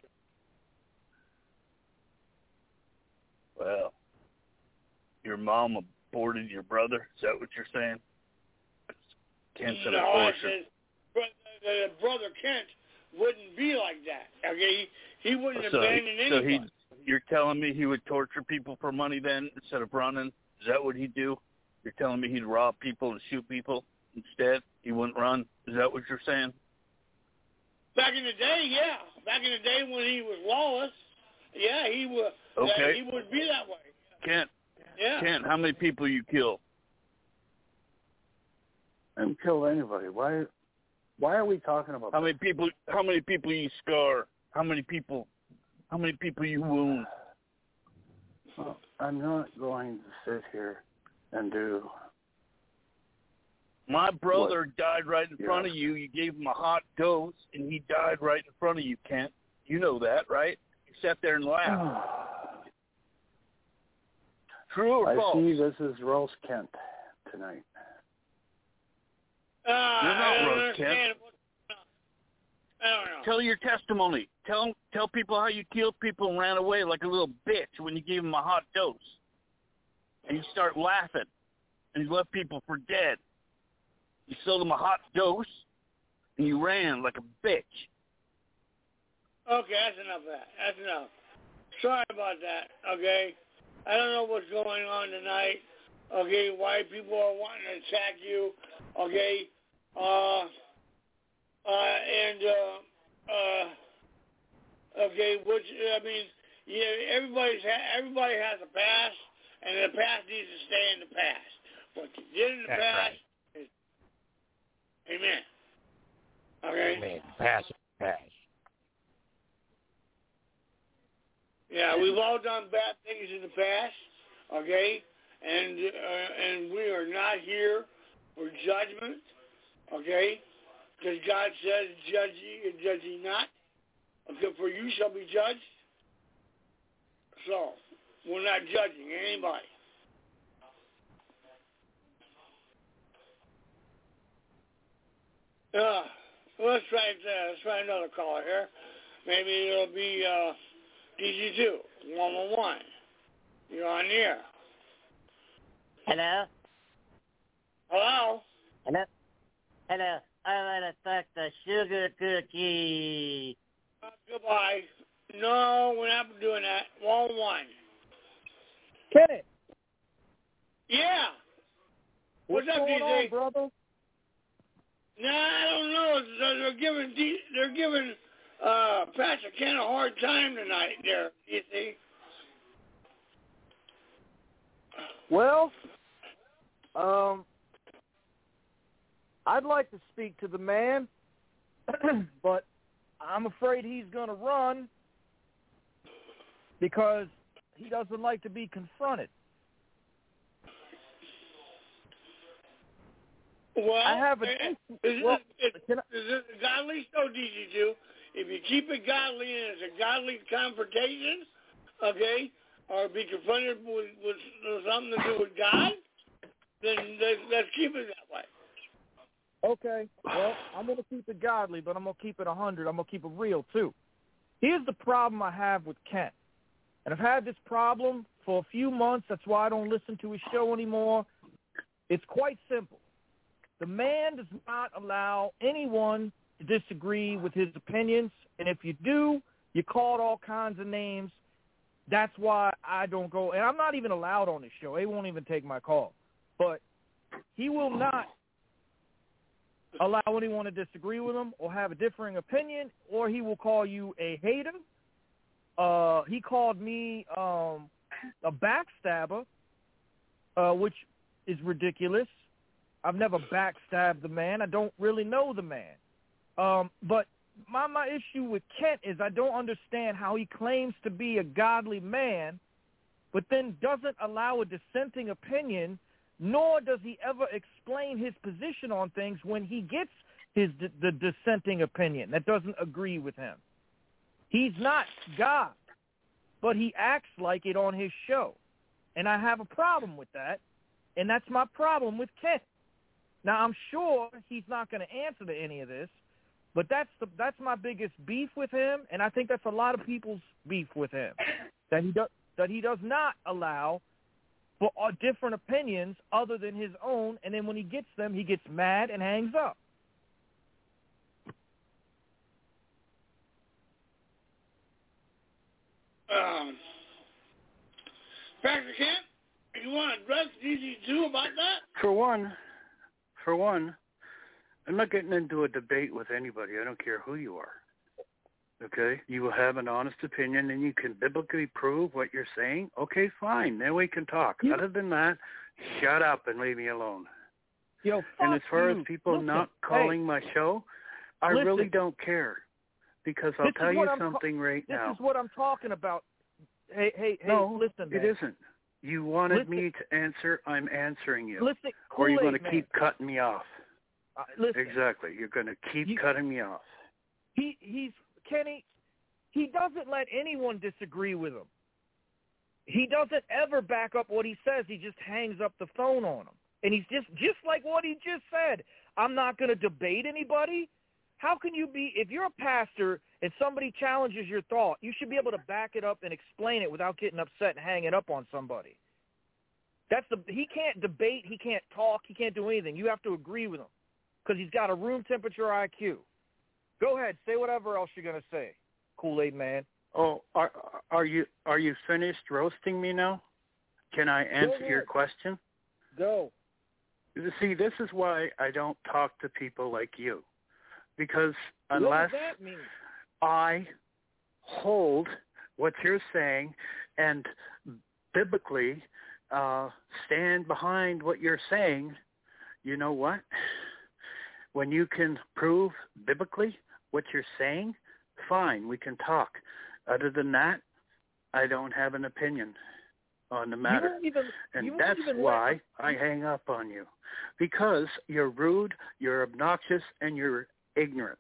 [SPEAKER 11] Well, your mom aborted your brother? Is that what you're saying? Kent's an
[SPEAKER 2] no, I
[SPEAKER 11] abortion.
[SPEAKER 2] said, brother, uh, brother Kent wouldn't be like that. Okay, he, he wouldn't
[SPEAKER 11] so
[SPEAKER 2] abandon
[SPEAKER 11] he,
[SPEAKER 2] anybody.
[SPEAKER 11] So he, you're telling me he would torture people for money then instead of running? Is that what he'd do? You're telling me he'd rob people and shoot people instead? He wouldn't run? Is that what you're saying?
[SPEAKER 2] Back in the day, yeah. Back in the day when he was lawless, yeah, he would.
[SPEAKER 11] Okay.
[SPEAKER 2] Uh, he would be that way.
[SPEAKER 11] Kent.
[SPEAKER 2] Yeah.
[SPEAKER 11] Kent, how many people you kill?
[SPEAKER 3] I haven't killed anybody. Why? Why are we talking about?
[SPEAKER 11] How
[SPEAKER 3] that?
[SPEAKER 11] many people? How many people you scar? How many people? How many people you wound?
[SPEAKER 3] Well, I'm not going to sit here and do.
[SPEAKER 11] My brother
[SPEAKER 3] what?
[SPEAKER 11] died right in
[SPEAKER 3] yeah.
[SPEAKER 11] front of you. You gave him a hot dose, and he died right in front of you, Kent. You know that, right? You sat there and laughed. True or
[SPEAKER 3] I
[SPEAKER 11] false?
[SPEAKER 3] see this is Roast Kent tonight.
[SPEAKER 2] Uh,
[SPEAKER 11] You're not
[SPEAKER 2] I don't
[SPEAKER 11] Roast Kent.
[SPEAKER 2] understand. I don't know.
[SPEAKER 11] Tell your testimony. Tell tell people how you killed people and ran away like a little bitch when you gave them a hot dose. And you start laughing. And you left people for dead. You sold them a hot dose, and you ran like a bitch.
[SPEAKER 2] Okay, that's enough of that. That's enough. Sorry about that, okay? I don't know what's going on tonight, okay, why people are wanting to attack you, okay? Uh, uh, and, uh, uh, okay, which, I mean, yeah, everybody's ha- everybody has a past, and the past needs to stay in the past. What you did in the
[SPEAKER 9] That's
[SPEAKER 2] past
[SPEAKER 9] right.
[SPEAKER 2] is, amen. Okay?
[SPEAKER 9] Amen. Pass it, pass.
[SPEAKER 2] Yeah, we've all done bad things in the past, okay? And uh, and we are not here for judgment, okay? Because God says, judge ye and judge ye not. Okay, for you shall be judged. So, we're not judging anybody. Uh, let's try, uh, let's try another caller here. Maybe it'll be... Uh, D G two, one one one. You're on the air.
[SPEAKER 5] Hello?
[SPEAKER 2] Hello?
[SPEAKER 5] Hello? Hello. I want to talk the sugar cookie.
[SPEAKER 2] Uh, goodbye. No, we're not doing that. one one one.
[SPEAKER 3] Kenneth.
[SPEAKER 2] Yeah.
[SPEAKER 3] What's,
[SPEAKER 2] What's up,
[SPEAKER 3] going
[SPEAKER 2] D J?
[SPEAKER 3] on, brother?
[SPEAKER 2] No, I don't know. They're giving D- they're giving uh, Pastor Ken a hard time tonight. There, you see.
[SPEAKER 3] Well, um, I'd like to speak to the man, but I'm afraid he's going to run because he doesn't like to be confronted.
[SPEAKER 2] Well,
[SPEAKER 3] I have a.
[SPEAKER 2] it, it,
[SPEAKER 3] well,
[SPEAKER 2] it, it,
[SPEAKER 3] can I,
[SPEAKER 2] is it godly? So, D G two, if you keep it godly and it's a godly confrontation, okay, or be confronted with, with, with something to do with God, then let's, let's keep it that way.
[SPEAKER 3] Okay, well, I'm going to keep it godly, but I'm going to keep it one hundred. I'm going to keep it real, too. Here's the problem I have with Kent. And I've had this problem for a few months. That's why I don't listen to his show anymore. It's quite simple. The man does not allow anyone to disagree with his opinions. And if you do, you're called all kinds of names. That's why I don't go. And I'm not even allowed on his show. They won't even take my call. But he will not allow anyone to disagree with him or have a differing opinion, or he will call you a hater. Uh, he called me um, a backstabber, uh, which is ridiculous. I've never backstabbed the man. I don't really know the man. Um, but my, my issue with Kent is I don't understand how he claims to be a godly man, but then doesn't allow a dissenting opinion
[SPEAKER 12] nor does he ever explain his position on things when he gets his the dissenting opinion that doesn't agree with him. He's not God, but he acts like it on his show. And I have a problem with that, and that's my problem with Kent. Now, I'm sure he's not going to answer to any of this, but that's the, that's my biggest beef with him, and I think that's a lot of people's beef with him, that he, do, that he does not allow for uh, different opinions other than his own, and then when he gets them, he gets mad and hangs up.
[SPEAKER 2] Um, Pastor Kent, you want to address D C two about that?
[SPEAKER 3] For one, for one, I'm not getting into a debate with anybody. I don't care who you are. Okay? You will have an honest opinion and you can biblically prove what you're saying. Okay, fine. Then we can talk. Yeah. Other than that, shut up and leave me alone.
[SPEAKER 12] Yo,
[SPEAKER 3] and as far
[SPEAKER 12] you.
[SPEAKER 3] as people
[SPEAKER 12] Listen,
[SPEAKER 3] not calling
[SPEAKER 12] hey,
[SPEAKER 3] my show, I
[SPEAKER 12] listen.
[SPEAKER 3] really don't care. Because I'll
[SPEAKER 12] this
[SPEAKER 3] tell you
[SPEAKER 12] I'm
[SPEAKER 3] something
[SPEAKER 12] ta-
[SPEAKER 3] right
[SPEAKER 12] this
[SPEAKER 3] now.
[SPEAKER 12] This is what I'm talking about. Hey, hey, hey,
[SPEAKER 3] no,
[SPEAKER 12] listen, man.
[SPEAKER 3] it isn't. You wanted
[SPEAKER 12] listen.
[SPEAKER 3] me to answer, I'm answering you.
[SPEAKER 12] Listen,
[SPEAKER 3] or you're going to
[SPEAKER 12] man.
[SPEAKER 3] keep cutting me off.
[SPEAKER 12] Uh, listen.
[SPEAKER 3] Exactly. You're going to keep
[SPEAKER 12] you,
[SPEAKER 3] cutting me off.
[SPEAKER 12] He, he's, Kenny, he doesn't let anyone disagree with him. He doesn't ever back up what he says. He just hangs up the phone on him. And he's just, just like what he just said. I'm not going to debate anybody. How can you be, if you're a pastor and somebody challenges your thought, you should be able to back it up and explain it without getting upset and hanging up on somebody. That's the, he can't debate, he can't talk, he can't do anything. You have to agree with him because he's got a room temperature I Q. Go ahead, say whatever else you're going to say, Kool-Aid man.
[SPEAKER 3] Oh, are are you are you finished roasting me now? Can I answer your question?
[SPEAKER 12] Go.
[SPEAKER 3] See, this is why I don't talk to people like you. Because unless
[SPEAKER 12] what does that mean?
[SPEAKER 3] I hold what you're saying and biblically uh, stand behind what you're saying, you know what? When you can prove biblically what you're saying, fine, we can talk. Other than that, I don't have an opinion on the matter.
[SPEAKER 12] You even,
[SPEAKER 3] and
[SPEAKER 12] you
[SPEAKER 3] that's
[SPEAKER 12] even
[SPEAKER 3] why
[SPEAKER 12] let...
[SPEAKER 3] I hang up on you. Because you're rude, you're obnoxious, and you're ignorant.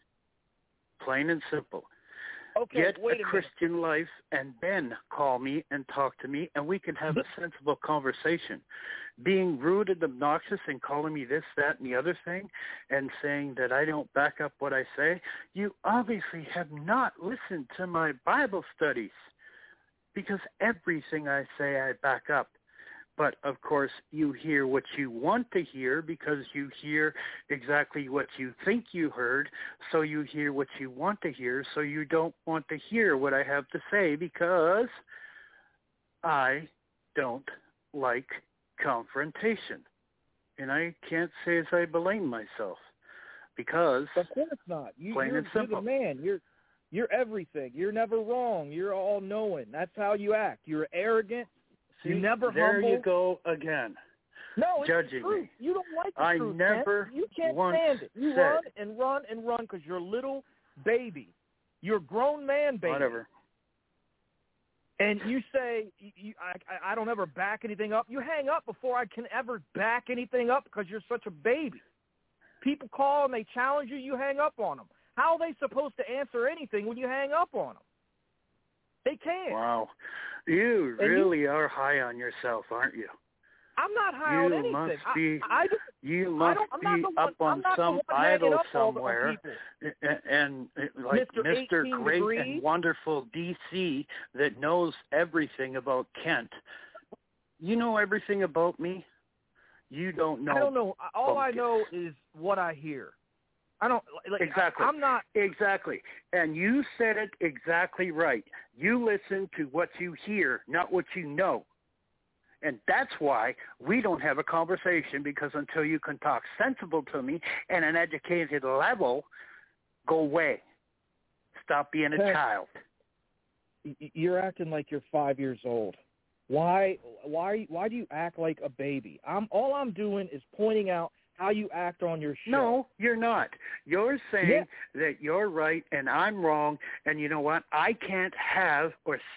[SPEAKER 3] Plain and simple.
[SPEAKER 12] Okay,
[SPEAKER 3] Get
[SPEAKER 12] wait
[SPEAKER 3] a,
[SPEAKER 12] a
[SPEAKER 3] Christian
[SPEAKER 12] minute.
[SPEAKER 3] life and then call me and talk to me and we can have a sensible conversation. Being rude and obnoxious and calling me this, that, and the other thing and saying that I don't back up what I say, you obviously have not listened to my Bible studies because everything I say I back up. But, of course, you hear what you want to hear because you hear exactly what you think you heard, so you hear what you want to hear, so you don't want to hear what I have to say because I don't like confrontation. And I can't say as I blame myself because
[SPEAKER 12] of course not. You,
[SPEAKER 3] plain
[SPEAKER 12] you're,
[SPEAKER 3] and simple.
[SPEAKER 12] You're the man. You're, you're everything. You're never wrong. You're all-knowing. That's how you act. You're arrogant.
[SPEAKER 3] See,
[SPEAKER 12] you never
[SPEAKER 3] there
[SPEAKER 12] humble.
[SPEAKER 3] you go again.
[SPEAKER 12] No, it's
[SPEAKER 3] judging
[SPEAKER 12] the truth.
[SPEAKER 3] me.
[SPEAKER 12] You don't like the
[SPEAKER 3] I
[SPEAKER 12] truth,
[SPEAKER 3] never
[SPEAKER 12] Kent. You can't
[SPEAKER 3] once
[SPEAKER 12] stand it. You
[SPEAKER 3] said,
[SPEAKER 12] run and run and run because you're a little baby. You're a grown man baby.
[SPEAKER 3] Whatever.
[SPEAKER 12] And you say, you, I, I don't ever back anything up. You hang up before I can ever back anything up because you're such a baby. People call and they challenge you, you hang up on them. How are they supposed to answer anything when you hang up on them? They can't.
[SPEAKER 3] Wow. You
[SPEAKER 12] and
[SPEAKER 3] really
[SPEAKER 12] you,
[SPEAKER 3] are high on yourself, aren't you?
[SPEAKER 12] I'm not high
[SPEAKER 3] you
[SPEAKER 12] on anything.
[SPEAKER 3] Must be,
[SPEAKER 12] I, I
[SPEAKER 3] you must
[SPEAKER 12] I
[SPEAKER 3] be
[SPEAKER 12] one,
[SPEAKER 3] up on some idol somewhere, and, and like
[SPEAKER 12] Mister
[SPEAKER 3] Mister Great
[SPEAKER 12] degrees.
[SPEAKER 3] and Wonderful D C that knows everything about Kent. You know everything about me? You don't know.
[SPEAKER 12] I don't know. All
[SPEAKER 3] pumpkin.
[SPEAKER 12] I know is what I hear. I don't like,
[SPEAKER 3] exactly.
[SPEAKER 12] I, I'm not
[SPEAKER 3] exactly. And you said it exactly right. You listen to what you hear, not what you know. And that's why we don't have a conversation, because until you can talk sensible to me and an educated level, go away. Stop being a
[SPEAKER 12] Hey,
[SPEAKER 3] child.
[SPEAKER 12] You're acting like you're five years old. Why? Why? Why do you act like a baby? I'm all I'm doing is pointing out how you act on your show.
[SPEAKER 3] No, you're not. You're saying
[SPEAKER 12] yeah.
[SPEAKER 3] that you're right and I'm wrong, and you know what? I can't have or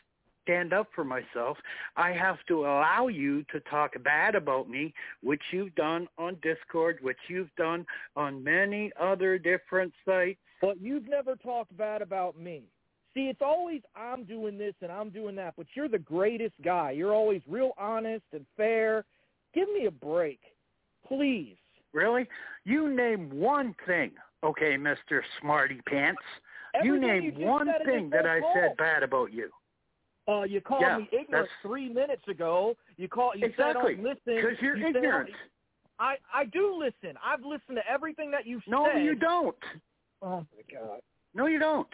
[SPEAKER 3] stand up for myself. I have to allow you to talk bad about me, which you've done on Discord, which you've done on many other different sites.
[SPEAKER 12] But you've never talked bad about me. See, it's always I'm doing this and I'm doing that, but you're the greatest guy. You're always real honest and fair. Give me a break, please.
[SPEAKER 3] Really? You name one thing, okay, Mister Smarty Pants.
[SPEAKER 12] Everything
[SPEAKER 3] you name
[SPEAKER 12] you just
[SPEAKER 3] one
[SPEAKER 12] said
[SPEAKER 3] thing
[SPEAKER 12] is
[SPEAKER 3] that I
[SPEAKER 12] false.
[SPEAKER 3] said bad about you.
[SPEAKER 12] Uh, you called
[SPEAKER 3] Yeah,
[SPEAKER 12] me ignorant
[SPEAKER 3] that's-
[SPEAKER 12] three minutes ago. You call you
[SPEAKER 3] Exactly,
[SPEAKER 12] said, "Oh, listen,"
[SPEAKER 3] because you're
[SPEAKER 12] you said,
[SPEAKER 3] ignorant.
[SPEAKER 12] "Oh, I I do listen. I've listened to everything that you've
[SPEAKER 3] No,
[SPEAKER 12] said.
[SPEAKER 3] you don't.
[SPEAKER 12] Oh my God.
[SPEAKER 3] No, you don't.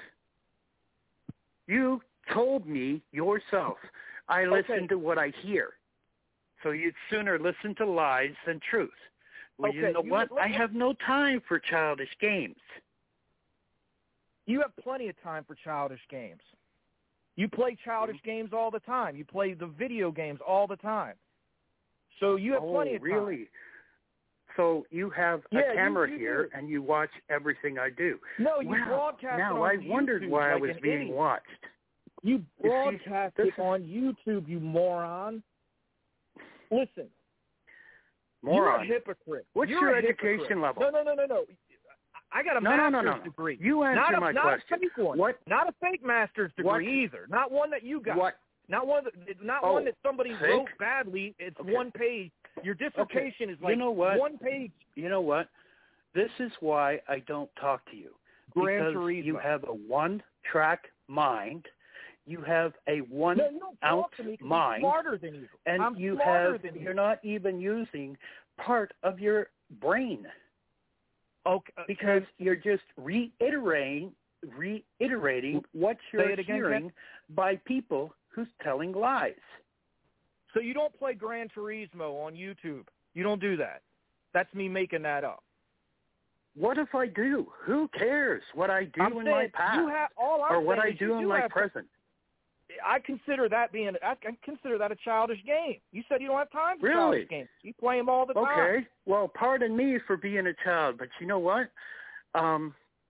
[SPEAKER 3] You told me yourself. I listen
[SPEAKER 12] Okay.
[SPEAKER 3] to what I hear. So you'd sooner listen to lies than truth. Well, you
[SPEAKER 12] Okay,
[SPEAKER 3] know
[SPEAKER 12] you-
[SPEAKER 3] what?
[SPEAKER 12] let-
[SPEAKER 3] I have no time for childish games.
[SPEAKER 12] You have plenty of time for childish games. You play childish
[SPEAKER 3] Mm-hmm.
[SPEAKER 12] games all the time. You play the video games all the time. So you have
[SPEAKER 3] oh,
[SPEAKER 12] plenty of time.
[SPEAKER 3] really? So you have a
[SPEAKER 12] Yeah, you-
[SPEAKER 3] camera
[SPEAKER 12] you
[SPEAKER 3] here
[SPEAKER 12] do.
[SPEAKER 3] and you watch everything I do.
[SPEAKER 12] No, you
[SPEAKER 3] wow.
[SPEAKER 12] broadcast
[SPEAKER 3] Now
[SPEAKER 12] it
[SPEAKER 3] I
[SPEAKER 12] on
[SPEAKER 3] wondered
[SPEAKER 12] YouTube
[SPEAKER 3] why I
[SPEAKER 12] like
[SPEAKER 3] was
[SPEAKER 12] an
[SPEAKER 3] being
[SPEAKER 12] idiot.
[SPEAKER 3] watched.
[SPEAKER 12] You
[SPEAKER 3] You see,
[SPEAKER 12] broadcast
[SPEAKER 3] this
[SPEAKER 12] it
[SPEAKER 3] is-
[SPEAKER 12] on YouTube, you moron. Listen,
[SPEAKER 3] Moron.
[SPEAKER 12] you're a hypocrite.
[SPEAKER 3] What's
[SPEAKER 12] You're
[SPEAKER 3] your
[SPEAKER 12] a
[SPEAKER 3] education
[SPEAKER 12] hypocrite.
[SPEAKER 3] level?
[SPEAKER 12] No, no, no, no, no. I got a
[SPEAKER 3] No, no,
[SPEAKER 12] master's
[SPEAKER 3] no, no, no.
[SPEAKER 12] degree.
[SPEAKER 3] You answer
[SPEAKER 12] not a,
[SPEAKER 3] my
[SPEAKER 12] not
[SPEAKER 3] question.
[SPEAKER 12] A fake one.
[SPEAKER 3] What?
[SPEAKER 12] Not a fake master's degree
[SPEAKER 3] What?
[SPEAKER 12] either. Not one that you got.
[SPEAKER 3] What?
[SPEAKER 12] Not one that not
[SPEAKER 3] Oh,
[SPEAKER 12] one that somebody
[SPEAKER 3] fake?
[SPEAKER 12] wrote badly. It's
[SPEAKER 3] Okay.
[SPEAKER 12] one page. Your dissertation is like
[SPEAKER 3] you know what?
[SPEAKER 12] one page.
[SPEAKER 3] You know what? This is why I don't talk to you.
[SPEAKER 12] Gran
[SPEAKER 3] because
[SPEAKER 12] Turismo.
[SPEAKER 3] you have a one-track mind. You have a
[SPEAKER 12] No, you don't
[SPEAKER 3] one-ounce
[SPEAKER 12] talk to me 'cause I'm
[SPEAKER 3] mind.
[SPEAKER 12] smarter than you.
[SPEAKER 3] And
[SPEAKER 12] I'm
[SPEAKER 3] you
[SPEAKER 12] smarter
[SPEAKER 3] have,
[SPEAKER 12] than you.
[SPEAKER 3] you're not even using part of your brain.
[SPEAKER 12] Okay,
[SPEAKER 3] because you're just reiterating reiterating what
[SPEAKER 12] Say
[SPEAKER 3] you're
[SPEAKER 12] it again,
[SPEAKER 3] hearing
[SPEAKER 12] Ken?
[SPEAKER 3] by people who's telling lies.
[SPEAKER 12] So you don't play Gran Turismo on YouTube. You don't do that. That's me making that up.
[SPEAKER 3] What if I do? Who cares what I do
[SPEAKER 12] I'm
[SPEAKER 3] in
[SPEAKER 12] saying
[SPEAKER 3] my past
[SPEAKER 12] you have, all I'm
[SPEAKER 3] or what
[SPEAKER 12] saying
[SPEAKER 3] I
[SPEAKER 12] is you
[SPEAKER 3] do in
[SPEAKER 12] do
[SPEAKER 3] my
[SPEAKER 12] have-
[SPEAKER 3] present?
[SPEAKER 12] I consider that being I consider that a childish game. You said you don't have time for
[SPEAKER 3] Really?
[SPEAKER 12] childish games. You play them all the time.
[SPEAKER 3] Okay. Well, pardon me for being a child, but you know what? Um,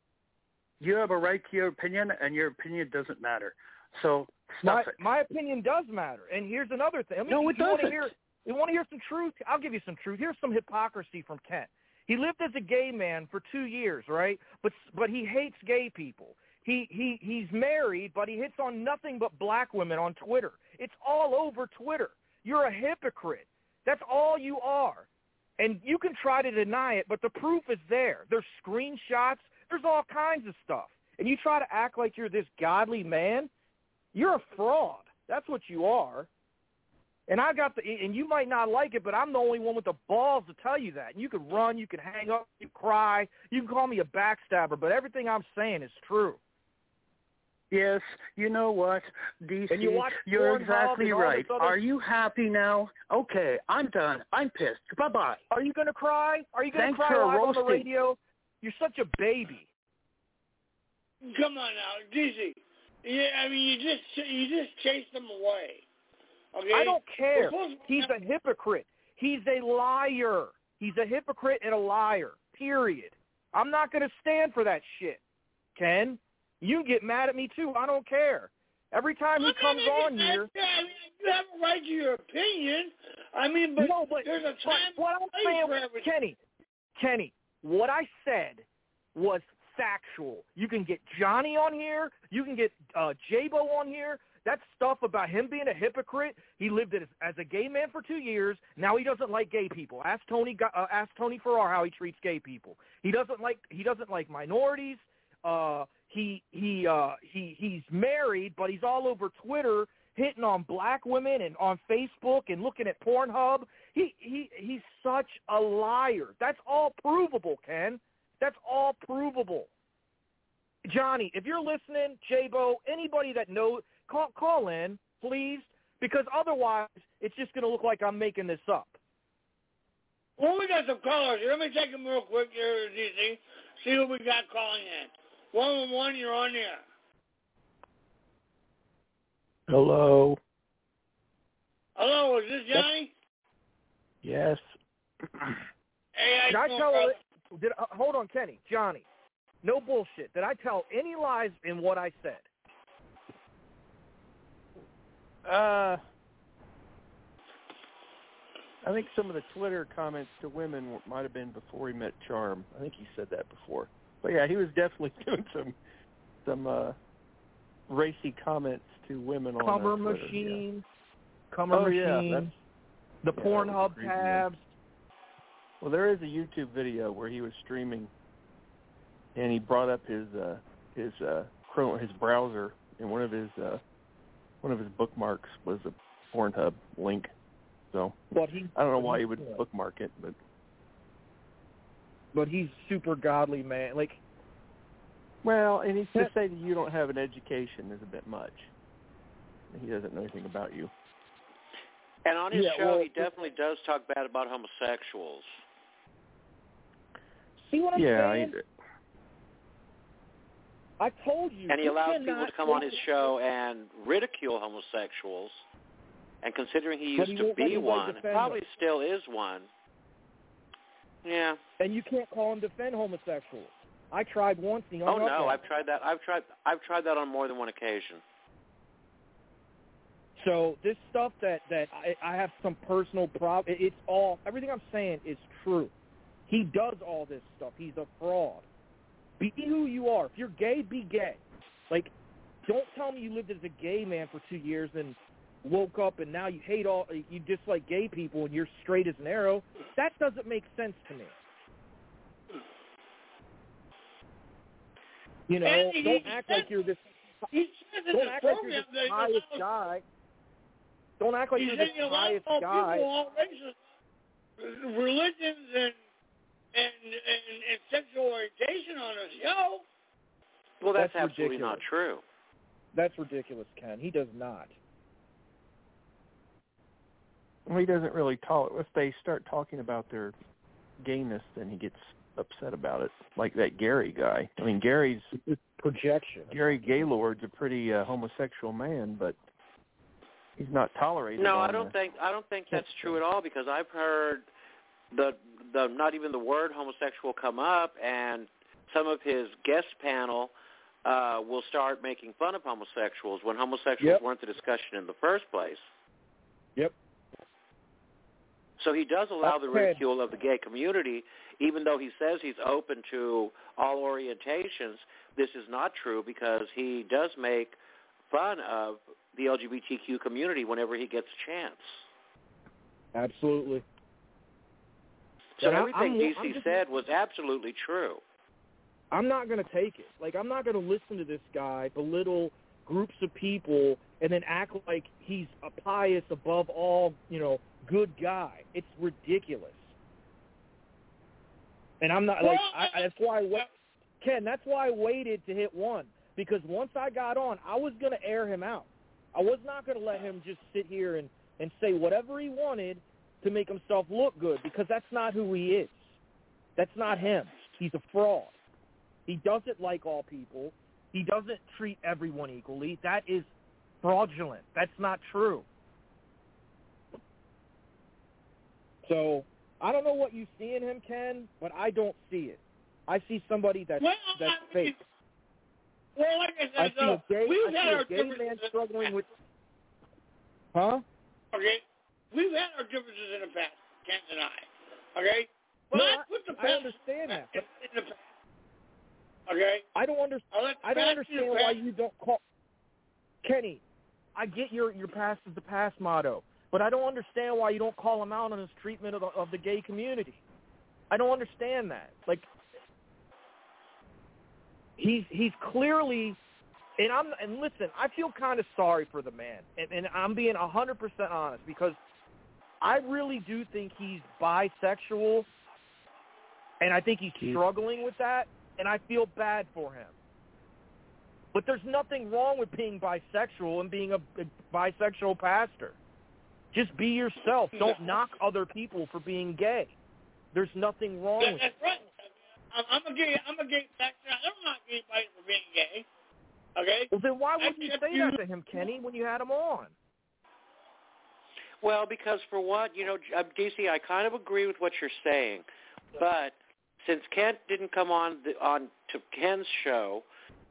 [SPEAKER 3] you have a right to your opinion, and your opinion doesn't matter. So
[SPEAKER 12] My
[SPEAKER 3] stuff it.
[SPEAKER 12] my opinion does matter. And here's another thing. I mean,
[SPEAKER 3] No,
[SPEAKER 12] you,
[SPEAKER 3] it
[SPEAKER 12] you want to
[SPEAKER 3] doesn't.
[SPEAKER 12] hear you want to hear some truth? I'll give you some truth. Here's some hypocrisy from Kent. He lived as a gay man for two years, right? But but he hates gay people. He he he's married, but he hits on nothing but black women on Twitter. It's all over Twitter. You're a hypocrite. That's all you are. And you can try to deny it, but the proof is there. There's screenshots. There's all kinds of stuff. And you try to act like you're this godly man, you're a fraud. That's what you are. And I got the, and you might not like it, but I'm the only one with the balls to tell you that. And you can run, you can hang up, you can cry, you can call me a backstabber, but everything I'm saying is true.
[SPEAKER 3] Yes, you know what, D C,
[SPEAKER 12] And you watch
[SPEAKER 3] you're
[SPEAKER 12] Pornhub
[SPEAKER 3] exactly
[SPEAKER 12] and all
[SPEAKER 3] right.
[SPEAKER 12] this other-
[SPEAKER 3] Are you happy now? Okay, I'm done. I'm pissed. Bye-bye.
[SPEAKER 12] Are you going to cry? Are you going to
[SPEAKER 3] Thanks
[SPEAKER 12] cry
[SPEAKER 3] for
[SPEAKER 12] live on the
[SPEAKER 3] roasting.
[SPEAKER 12] radio? You're such a baby.
[SPEAKER 2] Come on now, D C. Yeah, I mean, you just you just chased them away. Okay.
[SPEAKER 12] I don't care.
[SPEAKER 2] We're supposed to-
[SPEAKER 12] He's a hypocrite. He's a liar. He's a hypocrite and a liar, period. I'm not going to stand for that shit, Ken. You can get mad at me, too. I don't care. Every time he
[SPEAKER 2] I'm
[SPEAKER 12] comes
[SPEAKER 2] not
[SPEAKER 12] on
[SPEAKER 2] even-
[SPEAKER 12] here.
[SPEAKER 2] I mean, you have a right to your opinion. I mean, but,
[SPEAKER 12] no, but
[SPEAKER 2] there's a
[SPEAKER 12] but
[SPEAKER 2] time
[SPEAKER 12] what I'm
[SPEAKER 2] and place
[SPEAKER 12] saying,
[SPEAKER 2] for everything.
[SPEAKER 12] Kenny, Kenny, what I said was factual. You can get Johnny on here. You can get uh, J-Bo on here. That stuff about him being a hypocrite. He lived as, as a gay man for two years. Now he doesn't like gay people. Ask Tony. Uh, ask Tony Farrar how he treats gay people. He doesn't like. He doesn't like minorities. Uh, he he uh, he he's married, but he's all over Twitter hitting on black women and on Facebook and looking at Pornhub. He he he's such a liar. That's all provable, Ken. That's all provable. Johnny, if you're listening, J-Bo, anybody that knows, call call in, please, because otherwise it's just going to look like I'm making this up.
[SPEAKER 2] Well, we got some callers here. Let me take them real quick here, D C. See who we got calling in. One one one, you're on the air.
[SPEAKER 10] Hello.
[SPEAKER 2] Hello, is this Johnny?
[SPEAKER 10] Yes.
[SPEAKER 2] Hey,
[SPEAKER 12] Did
[SPEAKER 2] I
[SPEAKER 12] I
[SPEAKER 2] know,
[SPEAKER 12] tell?
[SPEAKER 2] brother.
[SPEAKER 12] Did uh, hold on, Kenny, Johnny? No bullshit. Did I tell any lies in what I said?
[SPEAKER 3] Uh, I think some of the Twitter comments to women might have been before he met Charm. I think he said that before. But yeah, he was definitely doing some some uh, racy comments to women on
[SPEAKER 12] Cover
[SPEAKER 3] uh, Twitter.
[SPEAKER 12] machine,
[SPEAKER 3] Yeah.
[SPEAKER 12] cover
[SPEAKER 3] oh,
[SPEAKER 12] machine,
[SPEAKER 3] yeah, that's,
[SPEAKER 12] the
[SPEAKER 3] yeah,
[SPEAKER 12] Pornhub
[SPEAKER 3] creepy,
[SPEAKER 12] tabs.
[SPEAKER 3] Yeah. Well, there is a YouTube video where he was streaming, and he brought up his uh, his uh, Chrome, his browser, and one of his uh, one of his bookmarks was a Pornhub link. So
[SPEAKER 12] But he,
[SPEAKER 3] I don't know why
[SPEAKER 12] he,
[SPEAKER 3] he would
[SPEAKER 12] yeah.
[SPEAKER 3] bookmark it, but
[SPEAKER 12] but he's super godly, man. Like,
[SPEAKER 3] well, and he's to say that you don't have an education is a bit much. He doesn't know anything about you.
[SPEAKER 13] And on his
[SPEAKER 12] Yeah,
[SPEAKER 13] show,
[SPEAKER 12] well,
[SPEAKER 13] he definitely does talk bad about homosexuals.
[SPEAKER 12] See what I'm
[SPEAKER 3] yeah,
[SPEAKER 12] saying?
[SPEAKER 3] I,
[SPEAKER 12] I told you.
[SPEAKER 13] And he
[SPEAKER 12] you
[SPEAKER 13] allows people
[SPEAKER 12] cannot
[SPEAKER 13] to come on his show and ridicule homosexuals. And considering he
[SPEAKER 12] But
[SPEAKER 13] used
[SPEAKER 12] he
[SPEAKER 13] to
[SPEAKER 12] won't let
[SPEAKER 13] be
[SPEAKER 12] anybody
[SPEAKER 13] one,
[SPEAKER 12] defend
[SPEAKER 13] probably
[SPEAKER 12] him.
[SPEAKER 13] still is one. Yeah.
[SPEAKER 12] And you can't call him defend homosexuals. I tried once. And he
[SPEAKER 13] Oh
[SPEAKER 12] hung up
[SPEAKER 13] no,
[SPEAKER 12] on
[SPEAKER 13] I've
[SPEAKER 12] me.
[SPEAKER 13] tried that. I've tried. I've tried that on more than one occasion.
[SPEAKER 12] So this stuff that that I, I have some personal problem. It's all everything I'm saying is true. He does all this stuff. He's a fraud. Be who you are. If you're gay, be gay. Like, don't tell me you lived as a gay man for two years and woke up and now you hate all, you dislike gay people and you're straight as an arrow. That doesn't make sense to me. You know,
[SPEAKER 2] And he-
[SPEAKER 12] don't
[SPEAKER 2] he
[SPEAKER 12] act
[SPEAKER 2] said-
[SPEAKER 12] like you're this.
[SPEAKER 2] He says in
[SPEAKER 12] Don't
[SPEAKER 2] the
[SPEAKER 12] act like you're
[SPEAKER 2] program
[SPEAKER 12] this
[SPEAKER 2] that he
[SPEAKER 12] pious
[SPEAKER 2] allows,
[SPEAKER 12] guy. Don't act like
[SPEAKER 2] he
[SPEAKER 12] you're
[SPEAKER 2] said
[SPEAKER 12] this
[SPEAKER 2] he allows
[SPEAKER 12] pious
[SPEAKER 2] all
[SPEAKER 12] guy.
[SPEAKER 2] people, all races, religions, and and, and and sexual orientation on his show.
[SPEAKER 13] Well, that's,
[SPEAKER 12] That's
[SPEAKER 13] absolutely
[SPEAKER 12] ridiculous.
[SPEAKER 13] not true.
[SPEAKER 12] That's ridiculous, Ken. He does not.
[SPEAKER 3] well, he doesn't really tolerate. If they start talking about their gayness, then he gets upset about it. Like that Gary guy. I mean, Gary's
[SPEAKER 12] projection.
[SPEAKER 3] Gary Gaylord's a pretty uh, homosexual man, but he's not tolerated.
[SPEAKER 13] No,
[SPEAKER 3] on
[SPEAKER 13] I don't
[SPEAKER 3] the,
[SPEAKER 13] think. I don't think that's true at all because I've heard the the not even the word homosexual come up, and some of his guest panel uh, will start making fun of homosexuals when homosexuals
[SPEAKER 12] Yep.
[SPEAKER 13] weren't the discussion in the first place.
[SPEAKER 12] Yep.
[SPEAKER 13] So he does allow the
[SPEAKER 12] Okay.
[SPEAKER 13] ridicule of the gay community, even though he says he's open to all orientations. This is not true because he does make fun of the L G B T Q community whenever he gets a chance.
[SPEAKER 12] Absolutely.
[SPEAKER 13] So
[SPEAKER 12] And I-
[SPEAKER 13] everything
[SPEAKER 12] I'm-
[SPEAKER 13] D C
[SPEAKER 12] I'm just-
[SPEAKER 13] said was absolutely true.
[SPEAKER 12] I'm not going to take it. Like, I'm not going to listen to this guy belittle groups of people and then act like he's a pious, above all, you know, good guy. It's ridiculous. And I'm not, like, I, I, that's why I wa- Ken, that's why I waited to hit one. Because once I got on, I was going to air him out. I was not going to let him just sit here and, and say whatever he wanted to make himself look good, because that's not who he is. That's not him. He's a fraud. He doesn't like all people. He doesn't treat everyone equally. That is fraudulent. That's not true. So I don't know what you see in him, Ken, but I don't see it. I see somebody that's
[SPEAKER 2] Well,
[SPEAKER 12] that's
[SPEAKER 2] I mean,
[SPEAKER 12] fake.
[SPEAKER 2] Well, like I
[SPEAKER 12] I
[SPEAKER 2] said,
[SPEAKER 12] see
[SPEAKER 2] though,
[SPEAKER 12] a gay,
[SPEAKER 2] we've
[SPEAKER 12] I
[SPEAKER 2] had
[SPEAKER 12] see
[SPEAKER 2] our
[SPEAKER 12] a gay
[SPEAKER 2] differences.
[SPEAKER 12] man struggling with. Huh?
[SPEAKER 2] Okay, we've had our differences in the past, Kent and I. Okay, but
[SPEAKER 12] No,
[SPEAKER 2] I
[SPEAKER 12] I-
[SPEAKER 2] put the
[SPEAKER 12] I
[SPEAKER 2] past
[SPEAKER 12] understand that,
[SPEAKER 2] in, in the past. Okay,
[SPEAKER 12] I don't under,
[SPEAKER 2] I, let the
[SPEAKER 12] I don't
[SPEAKER 2] past be the
[SPEAKER 12] understand why
[SPEAKER 2] past.
[SPEAKER 12] you don't call Kenny. I get your your past is the past motto, but I don't understand why you don't call him out on his treatment of the, of the gay community. I don't understand that. Like, he's he's clearly, and I'm and listen, I feel kind of sorry for the man, and, and I'm being a hundred percent honest because I really do think he's bisexual, and I think he's struggling with that, and I feel bad for him. But there's nothing wrong with being bisexual and being a, a bisexual pastor. Just be yourself. Don't knock other people for being gay. There's nothing wrong
[SPEAKER 2] That,
[SPEAKER 12] with
[SPEAKER 2] that's
[SPEAKER 12] it.
[SPEAKER 2] right. I'm, I'm a gay. I'm a gay pastor. I don't knock anybody for being gay. Okay.
[SPEAKER 12] Well, then why wouldn't you
[SPEAKER 2] Except
[SPEAKER 12] say
[SPEAKER 2] you-
[SPEAKER 12] that to him, Kenny, when you had him on?
[SPEAKER 13] Well, because for what, you know, uh, D C, I kind of agree with what you're saying, but since Kent didn't come on the, on to Ken's show,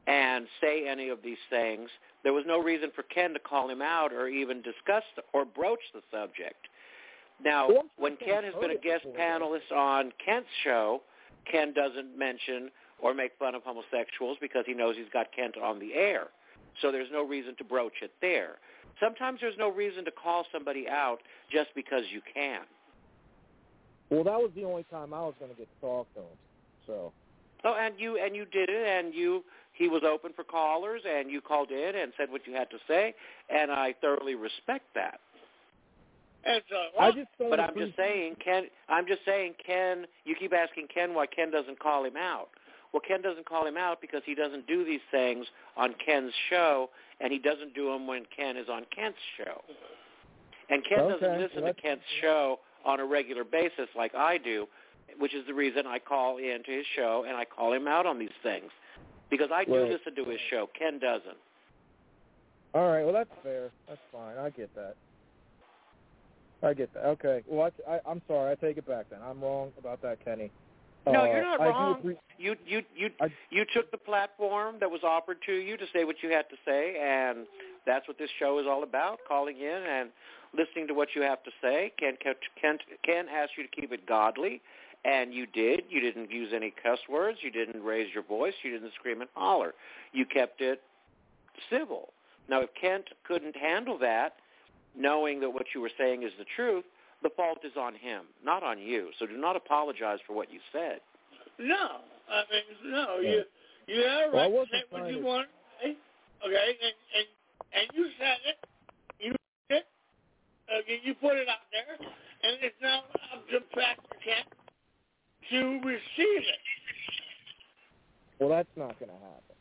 [SPEAKER 13] and say any of these things, there was no reason for Ken to call him out or even discuss the, or broach the subject. Now, when Ken has been a guest panelist on Kent's show, Ken doesn't mention or make fun of homosexuals because he knows he's got Kent on the air. So there's no reason to broach it there. Sometimes there's no reason to call somebody out just because you can.
[SPEAKER 12] Well, that was the only time I was going to get talked on. So.
[SPEAKER 13] Oh, and you and you did it, and you he was open for callers, and you called in and said what you had to say, and I thoroughly respect that.
[SPEAKER 2] And so,
[SPEAKER 12] I just
[SPEAKER 13] but I'm just saying, Ken. I'm just saying, Ken. You keep asking Ken why Ken doesn't call him out. Well, Ken doesn't call him out because he doesn't do these things on Ken's show, and he doesn't do them when Ken is on Kent's show. And Ken
[SPEAKER 12] okay.
[SPEAKER 13] doesn't listen
[SPEAKER 12] well,
[SPEAKER 13] to Kent's show on a regular basis like I do, which is the reason I call in to his show and I call him out on these things. Because I do
[SPEAKER 12] right.
[SPEAKER 13] listen to his show. Ken doesn't.
[SPEAKER 12] All right. Well, that's fair. That's fine. I get that. I get that. Okay. Well, I, I, I'm sorry. I take it back then. I'm wrong about that, Kenny.
[SPEAKER 13] No,
[SPEAKER 12] uh,
[SPEAKER 13] you're not
[SPEAKER 12] I
[SPEAKER 13] wrong.
[SPEAKER 12] Agree-
[SPEAKER 13] you you you
[SPEAKER 12] I,
[SPEAKER 13] you took the platform that was offered to you to say what you had to say, and that's what this show is all about, calling in and listening to what you have to say. Ken, Ken, Ken asked you to keep it godly, and you did. You didn't use any cuss words. You didn't raise your voice. You didn't scream and holler. You kept it civil. Now, if Kent couldn't handle that, knowing that what you were saying is the truth, the fault is on him, not on you. So do not apologize for what you said.
[SPEAKER 2] No, I mean, no, you you had a right
[SPEAKER 12] well,
[SPEAKER 2] to say what you
[SPEAKER 12] to...
[SPEAKER 2] want to say, okay, and, and, and you said it, you did it, okay, you put it out there, and it's now up to Pastor Kent to receive it.
[SPEAKER 12] Well, that's not going to happen.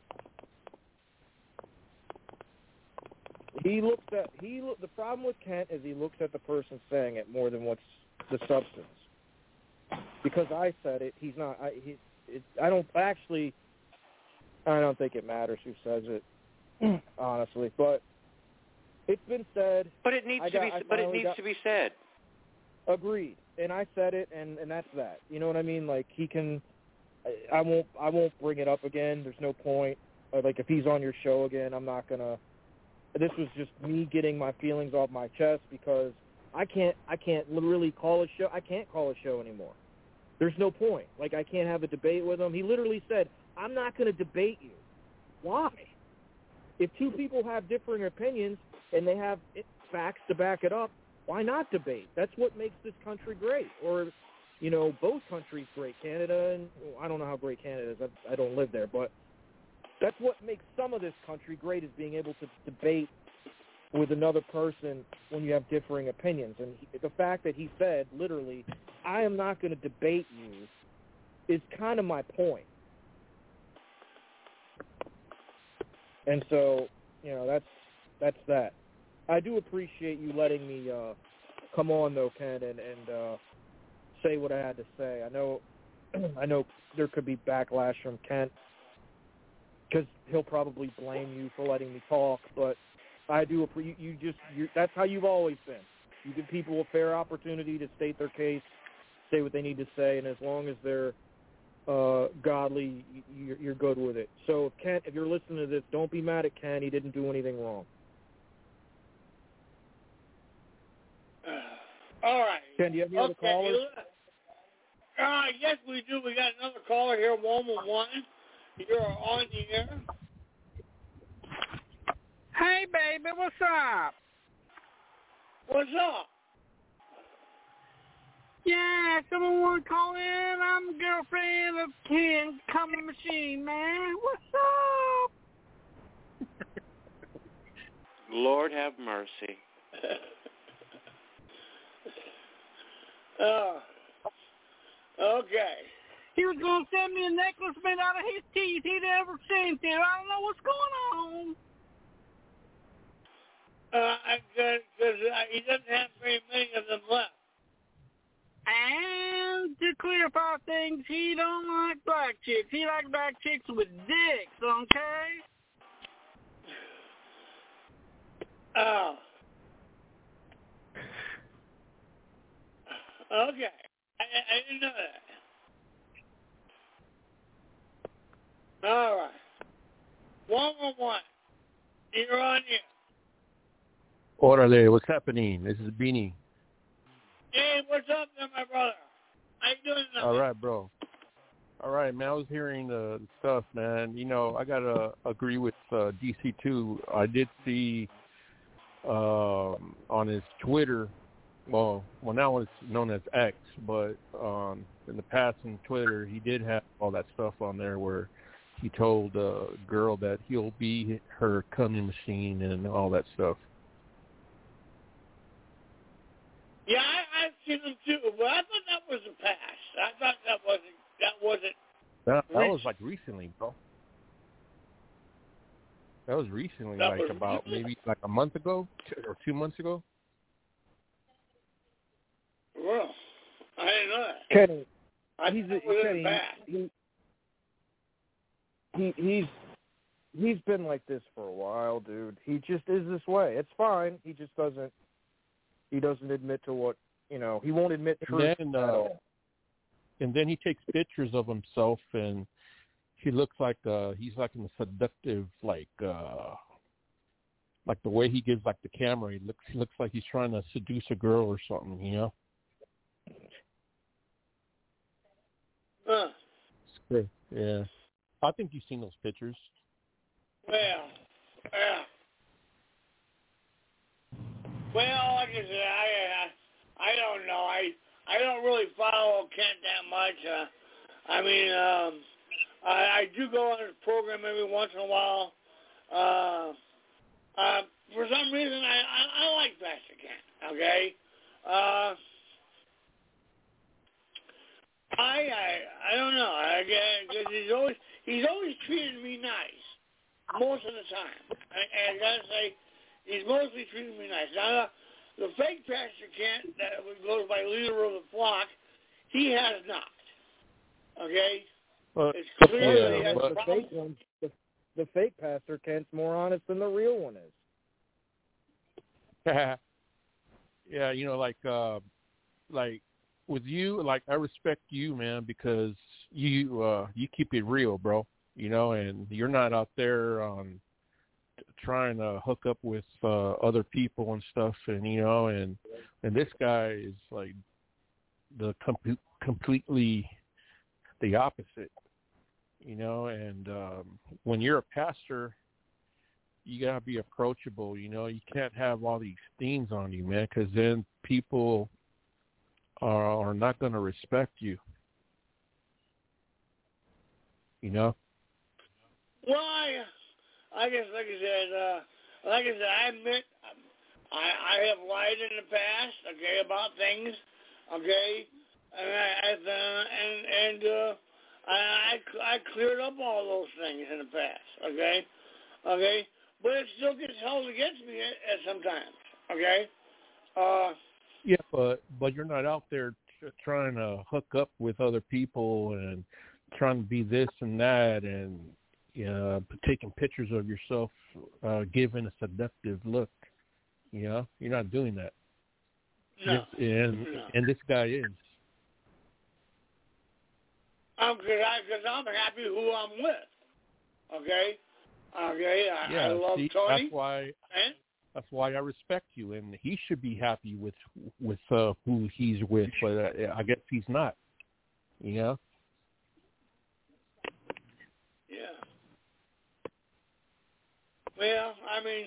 [SPEAKER 12] He looks at he. Look, the problem with Kent is he looks at the person saying it more than what's the substance. Because I said it, he's not. I he. It, I don't actually. I don't think it matters who says it, honestly. But it's been said.
[SPEAKER 13] But it needs
[SPEAKER 12] I
[SPEAKER 13] to
[SPEAKER 12] got,
[SPEAKER 13] be.
[SPEAKER 12] I
[SPEAKER 13] But it needs
[SPEAKER 12] got,
[SPEAKER 13] to be said.
[SPEAKER 12] Agreed, and I said it, and and that's that. You know what I mean? Like he can. I, I won't. I won't bring it up again. There's no point. Like if he's on your show again, I'm not gonna. This was just me getting my feelings off my chest because I can't. I can't literally call a show. I can't call a show anymore. There's no point. Like I can't have a debate with him. He literally said, "I'm not going to debate you." Why? If two people have differing opinions and they have facts to back it up, why not debate? That's what makes this country great, or, you know, both countries great. Canada and well, I don't know how great Canada is. I, I don't live there, but that's what makes some of this country great is being able to debate with another person when you have differing opinions. And he, the fact that he said, literally, I am not going to debate you is kind of my point. And so, you know, that's that's that. I do appreciate you letting me uh, come on, though, Ken, and, and uh, say what I had to say. I know, I know there could be backlash from Kent because he'll probably blame you for letting me talk. But I do appreciate you. Just you, that's how you've always been. You give people a fair opportunity to state their case, say what they need to say, and as long as they're uh, godly, you're, you're good with it. So, if Kent, if you're listening to this, don't be mad at Ken. He didn't do anything wrong.
[SPEAKER 2] All right.
[SPEAKER 12] Ken, do you have any
[SPEAKER 2] okay.
[SPEAKER 12] other callers?
[SPEAKER 2] Uh, yes, we do. We got another caller here, one one one. You're on the air.
[SPEAKER 14] Hey, baby, what's up?
[SPEAKER 2] What's up?
[SPEAKER 14] Yeah, someone want to call in? I'm the girlfriend of Ken Coming Machine, man. What's up?
[SPEAKER 13] Lord have mercy.
[SPEAKER 2] Oh, okay.
[SPEAKER 14] He was going to send me a necklace made out of his teeth. He never sent it. I don't know what's going on.
[SPEAKER 2] Uh, because uh, he doesn't have very many of them left.
[SPEAKER 14] And to clarify things, he don't like black chicks. He likes black chicks with dicks, okay?
[SPEAKER 2] Oh. Okay. I, I didn't know that. All right. One on one. You're on here.
[SPEAKER 9] Orale, what's happening? This is Beanie.
[SPEAKER 2] Hey, what's up there, my brother? How you doing now?
[SPEAKER 9] All right, bro. All right, man. I was hearing the stuff, man. You know, I gotta agree with uh, D C two. I did see um, on his Twitter. Well, well, now it's known as X, but um, in the past on Twitter, he did have all that stuff on there where he told a girl that he'll be her coming machine and all that stuff.
[SPEAKER 2] Yeah, I, I've seen them too, but I thought that was the past. I thought that wasn't that wasn't.
[SPEAKER 9] That, that was like recently, bro. That was recently,
[SPEAKER 2] That
[SPEAKER 9] like
[SPEAKER 2] was
[SPEAKER 9] about
[SPEAKER 2] recently?
[SPEAKER 9] maybe like a month ago or two months ago.
[SPEAKER 2] Well, I didn't know that.
[SPEAKER 12] Kenny,
[SPEAKER 2] I
[SPEAKER 12] he's
[SPEAKER 2] thought
[SPEAKER 12] a,
[SPEAKER 2] it was in
[SPEAKER 12] Kenny,
[SPEAKER 2] the past.
[SPEAKER 12] he, he he's he's been like this for a while, dude. He just is this way. It's fine. He just doesn't. He doesn't admit to what you know. He won't admit truth
[SPEAKER 9] And then,
[SPEAKER 12] at
[SPEAKER 9] uh,
[SPEAKER 12] all.
[SPEAKER 9] and then he takes pictures of himself, and he looks like uh, he's like in a seductive, like uh, like the way he gives like the camera. He looks he looks like he's trying to seduce a girl or something, you know.
[SPEAKER 2] Huh.
[SPEAKER 9] It's good. Yeah, I think you've seen those pictures.
[SPEAKER 2] Well, yeah. Well, like I said, I, I, I don't know. I, I don't really follow Kent that much. Uh, I mean, um, I, I do go on his program every once in a while. Uh, uh, for some reason, I, I, I like Pastor Kent. Okay. Uh, I, I, I don't know. I guess he's always, he's always treated me nice most of the time. I, I gotta say. He's mostly treating me nice. Now, the fake Pastor Kent that goes by leader of the flock, he has not. Okay?
[SPEAKER 9] But,
[SPEAKER 2] it's clear
[SPEAKER 9] yeah,
[SPEAKER 2] that he has
[SPEAKER 9] but,
[SPEAKER 12] the fake one, the, the fake Pastor Kent's more honest than the real one is.
[SPEAKER 9] yeah, you know, like uh, like with you, like I respect you, man, because you uh, you keep it real, bro. You know, and you're not out there on. Trying to hook up with uh, other people and stuff, and you know, and and this guy is like the com- completely the opposite, you know. And um, when you're a pastor, you gotta be approachable. You know, you can't have all these things on you, man, because then people are, are not going to respect you. You know.
[SPEAKER 2] Well, I, I guess, like I said, uh, like I said, I admit I, I have lied in the past, okay, about things, okay, and I, I uh, and and uh, I, I I cleared up all those things in the past, okay, okay, but it still gets held against me at, at sometimes, okay. Uh,
[SPEAKER 9] yeah, but but you're not out there t- trying to hook up with other people and trying to be this and that and. Uh, taking pictures of yourself, uh, giving a seductive look. You know, you're not doing that.
[SPEAKER 2] No.
[SPEAKER 9] This, and
[SPEAKER 2] no.
[SPEAKER 9] and this guy is.
[SPEAKER 2] Um, cause I, cause I'm happy who I'm with. Okay. Okay. I,
[SPEAKER 9] yeah,
[SPEAKER 2] I love
[SPEAKER 9] see,
[SPEAKER 2] Tony.
[SPEAKER 9] That's why.
[SPEAKER 2] And?
[SPEAKER 9] That's why I respect you, and he should be happy with with uh, who he's with, but uh, I guess he's not. You know.
[SPEAKER 2] Yeah. Well, I mean,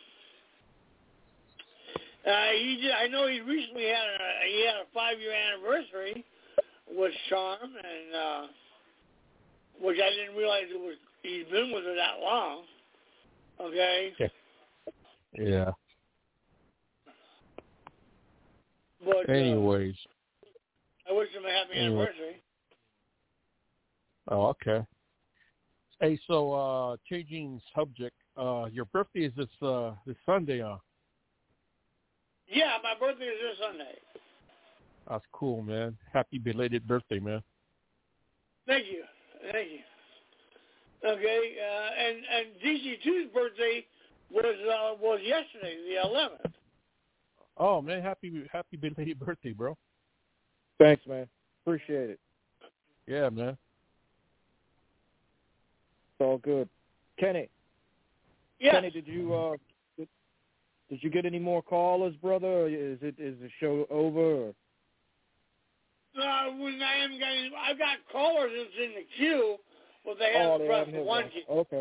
[SPEAKER 2] uh, he did, I know he recently had a he had a five year anniversary with Charm, and uh, which I didn't realize it was he's been with her that long. Okay.
[SPEAKER 9] Yeah. Yeah.
[SPEAKER 2] But
[SPEAKER 9] anyways,
[SPEAKER 2] uh, I wish him a happy
[SPEAKER 9] anyway.
[SPEAKER 2] anniversary.
[SPEAKER 9] Oh, okay. Hey, so uh, changing subject. Uh, your birthday is this uh, this Sunday, huh?
[SPEAKER 2] Yeah, my birthday is this Sunday.
[SPEAKER 9] That's cool, man. Happy belated birthday, man.
[SPEAKER 2] Thank you, thank you. Okay, uh, and and D C two's birthday was uh, was yesterday, the eleventh.
[SPEAKER 9] Oh man, happy happy belated birthday, bro.
[SPEAKER 12] Thanks, man. Appreciate it.
[SPEAKER 9] Yeah, man.
[SPEAKER 12] It's all good. Kenny,
[SPEAKER 2] Yes.
[SPEAKER 12] Kenny, did you uh, did, did you get any more callers, brother? Or is it is the show over? Or?
[SPEAKER 2] Uh, when I haven't got any, I've got callers that's in the queue, but they
[SPEAKER 12] Oh,
[SPEAKER 2] haven't
[SPEAKER 12] they
[SPEAKER 2] pressed
[SPEAKER 12] haven't
[SPEAKER 2] the
[SPEAKER 12] hit
[SPEAKER 2] one
[SPEAKER 12] one.
[SPEAKER 2] key.
[SPEAKER 12] Okay.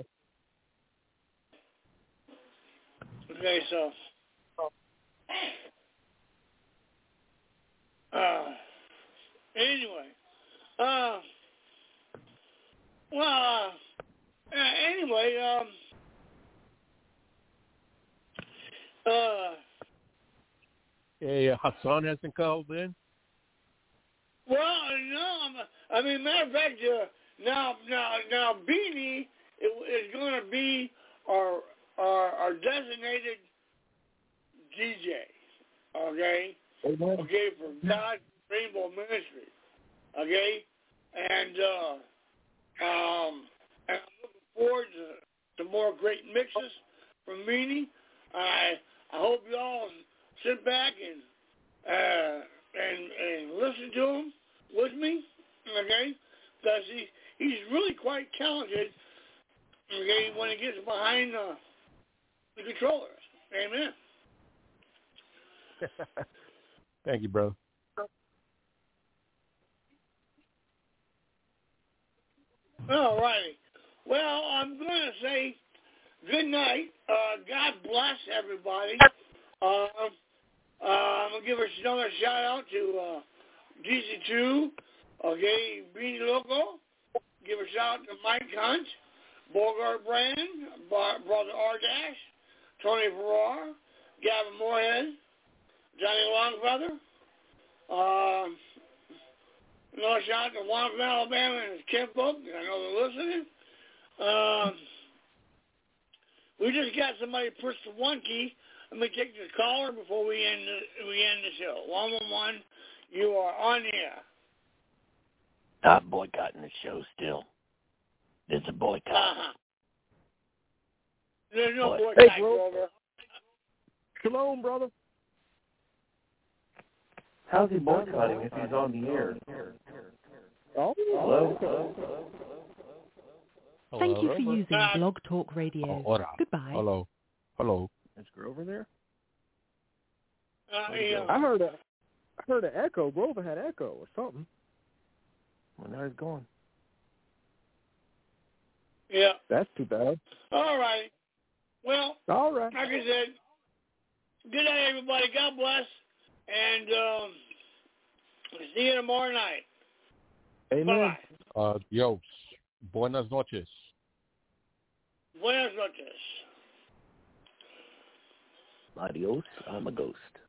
[SPEAKER 2] Okay, so. Uh, anyway. Uh, well, uh, uh, anyway, um, uh,
[SPEAKER 9] Hey, uh, Hassan hasn't called in?
[SPEAKER 2] well, no, I'm, I mean, matter of fact, uh, now, now, now, Beanie is going to be our, our, our designated D J, okay?
[SPEAKER 12] Amen.
[SPEAKER 2] Okay, for God Rainbow Ministry, okay? And, uh, um, and I'm looking forward to, to more great mixes from Beanie. I, I hope you all sit back and, uh, and, and listen to him with me, okay? Because he, he's really quite talented, okay, when he gets behind uh, the controllers. Amen.
[SPEAKER 9] Thank you, brother.
[SPEAKER 2] All righty. Well, I'm going to say good night. Uh, God bless everybody. Uh, uh, I'm going to give another shout out to uh, D C two, okay, Beanie Loco. Give a shout out to Mike Hunt, Bogart Brand, Bar- Brother R-Dash, Tony Farrar, Gavin Moorhead, Johnny Longfeather. Uh, another shout out to Juan from Alabama and his kinfolk. I know they're listening. Um, we just got somebody push the one key. Let me take the caller before we end the, we end the show. one one one, you are on the air.
[SPEAKER 10] I'm boycotting the show still. It's a boycott.
[SPEAKER 2] Uh-huh. There's no
[SPEAKER 10] What?
[SPEAKER 2] boycott,
[SPEAKER 12] Hey, bro.
[SPEAKER 2] Grover.
[SPEAKER 12] Shalom, brother.
[SPEAKER 10] How's he boycotting if he's on the air?
[SPEAKER 12] Oh,
[SPEAKER 10] Hello?
[SPEAKER 1] Thank you for
[SPEAKER 9] Hello?
[SPEAKER 1] using
[SPEAKER 2] Uh,
[SPEAKER 1] Blog Talk Radio.
[SPEAKER 9] Oh, hold on.
[SPEAKER 1] Goodbye.
[SPEAKER 9] Hello. Hello.
[SPEAKER 12] Is Grover there?
[SPEAKER 2] Uh, yeah.
[SPEAKER 12] I heard a, I heard an echo. Grover had echo or something.
[SPEAKER 10] Well, now he's gone.
[SPEAKER 2] Yeah.
[SPEAKER 12] That's too bad.
[SPEAKER 2] All right. Well,
[SPEAKER 12] All right.
[SPEAKER 2] like I said, good night, everybody. God bless. And um, see you tomorrow night.
[SPEAKER 12] Amen.
[SPEAKER 2] Bye-bye.
[SPEAKER 9] Adios. Buenas noches.
[SPEAKER 2] Buenas noches.
[SPEAKER 10] Adios. I'm a ghost.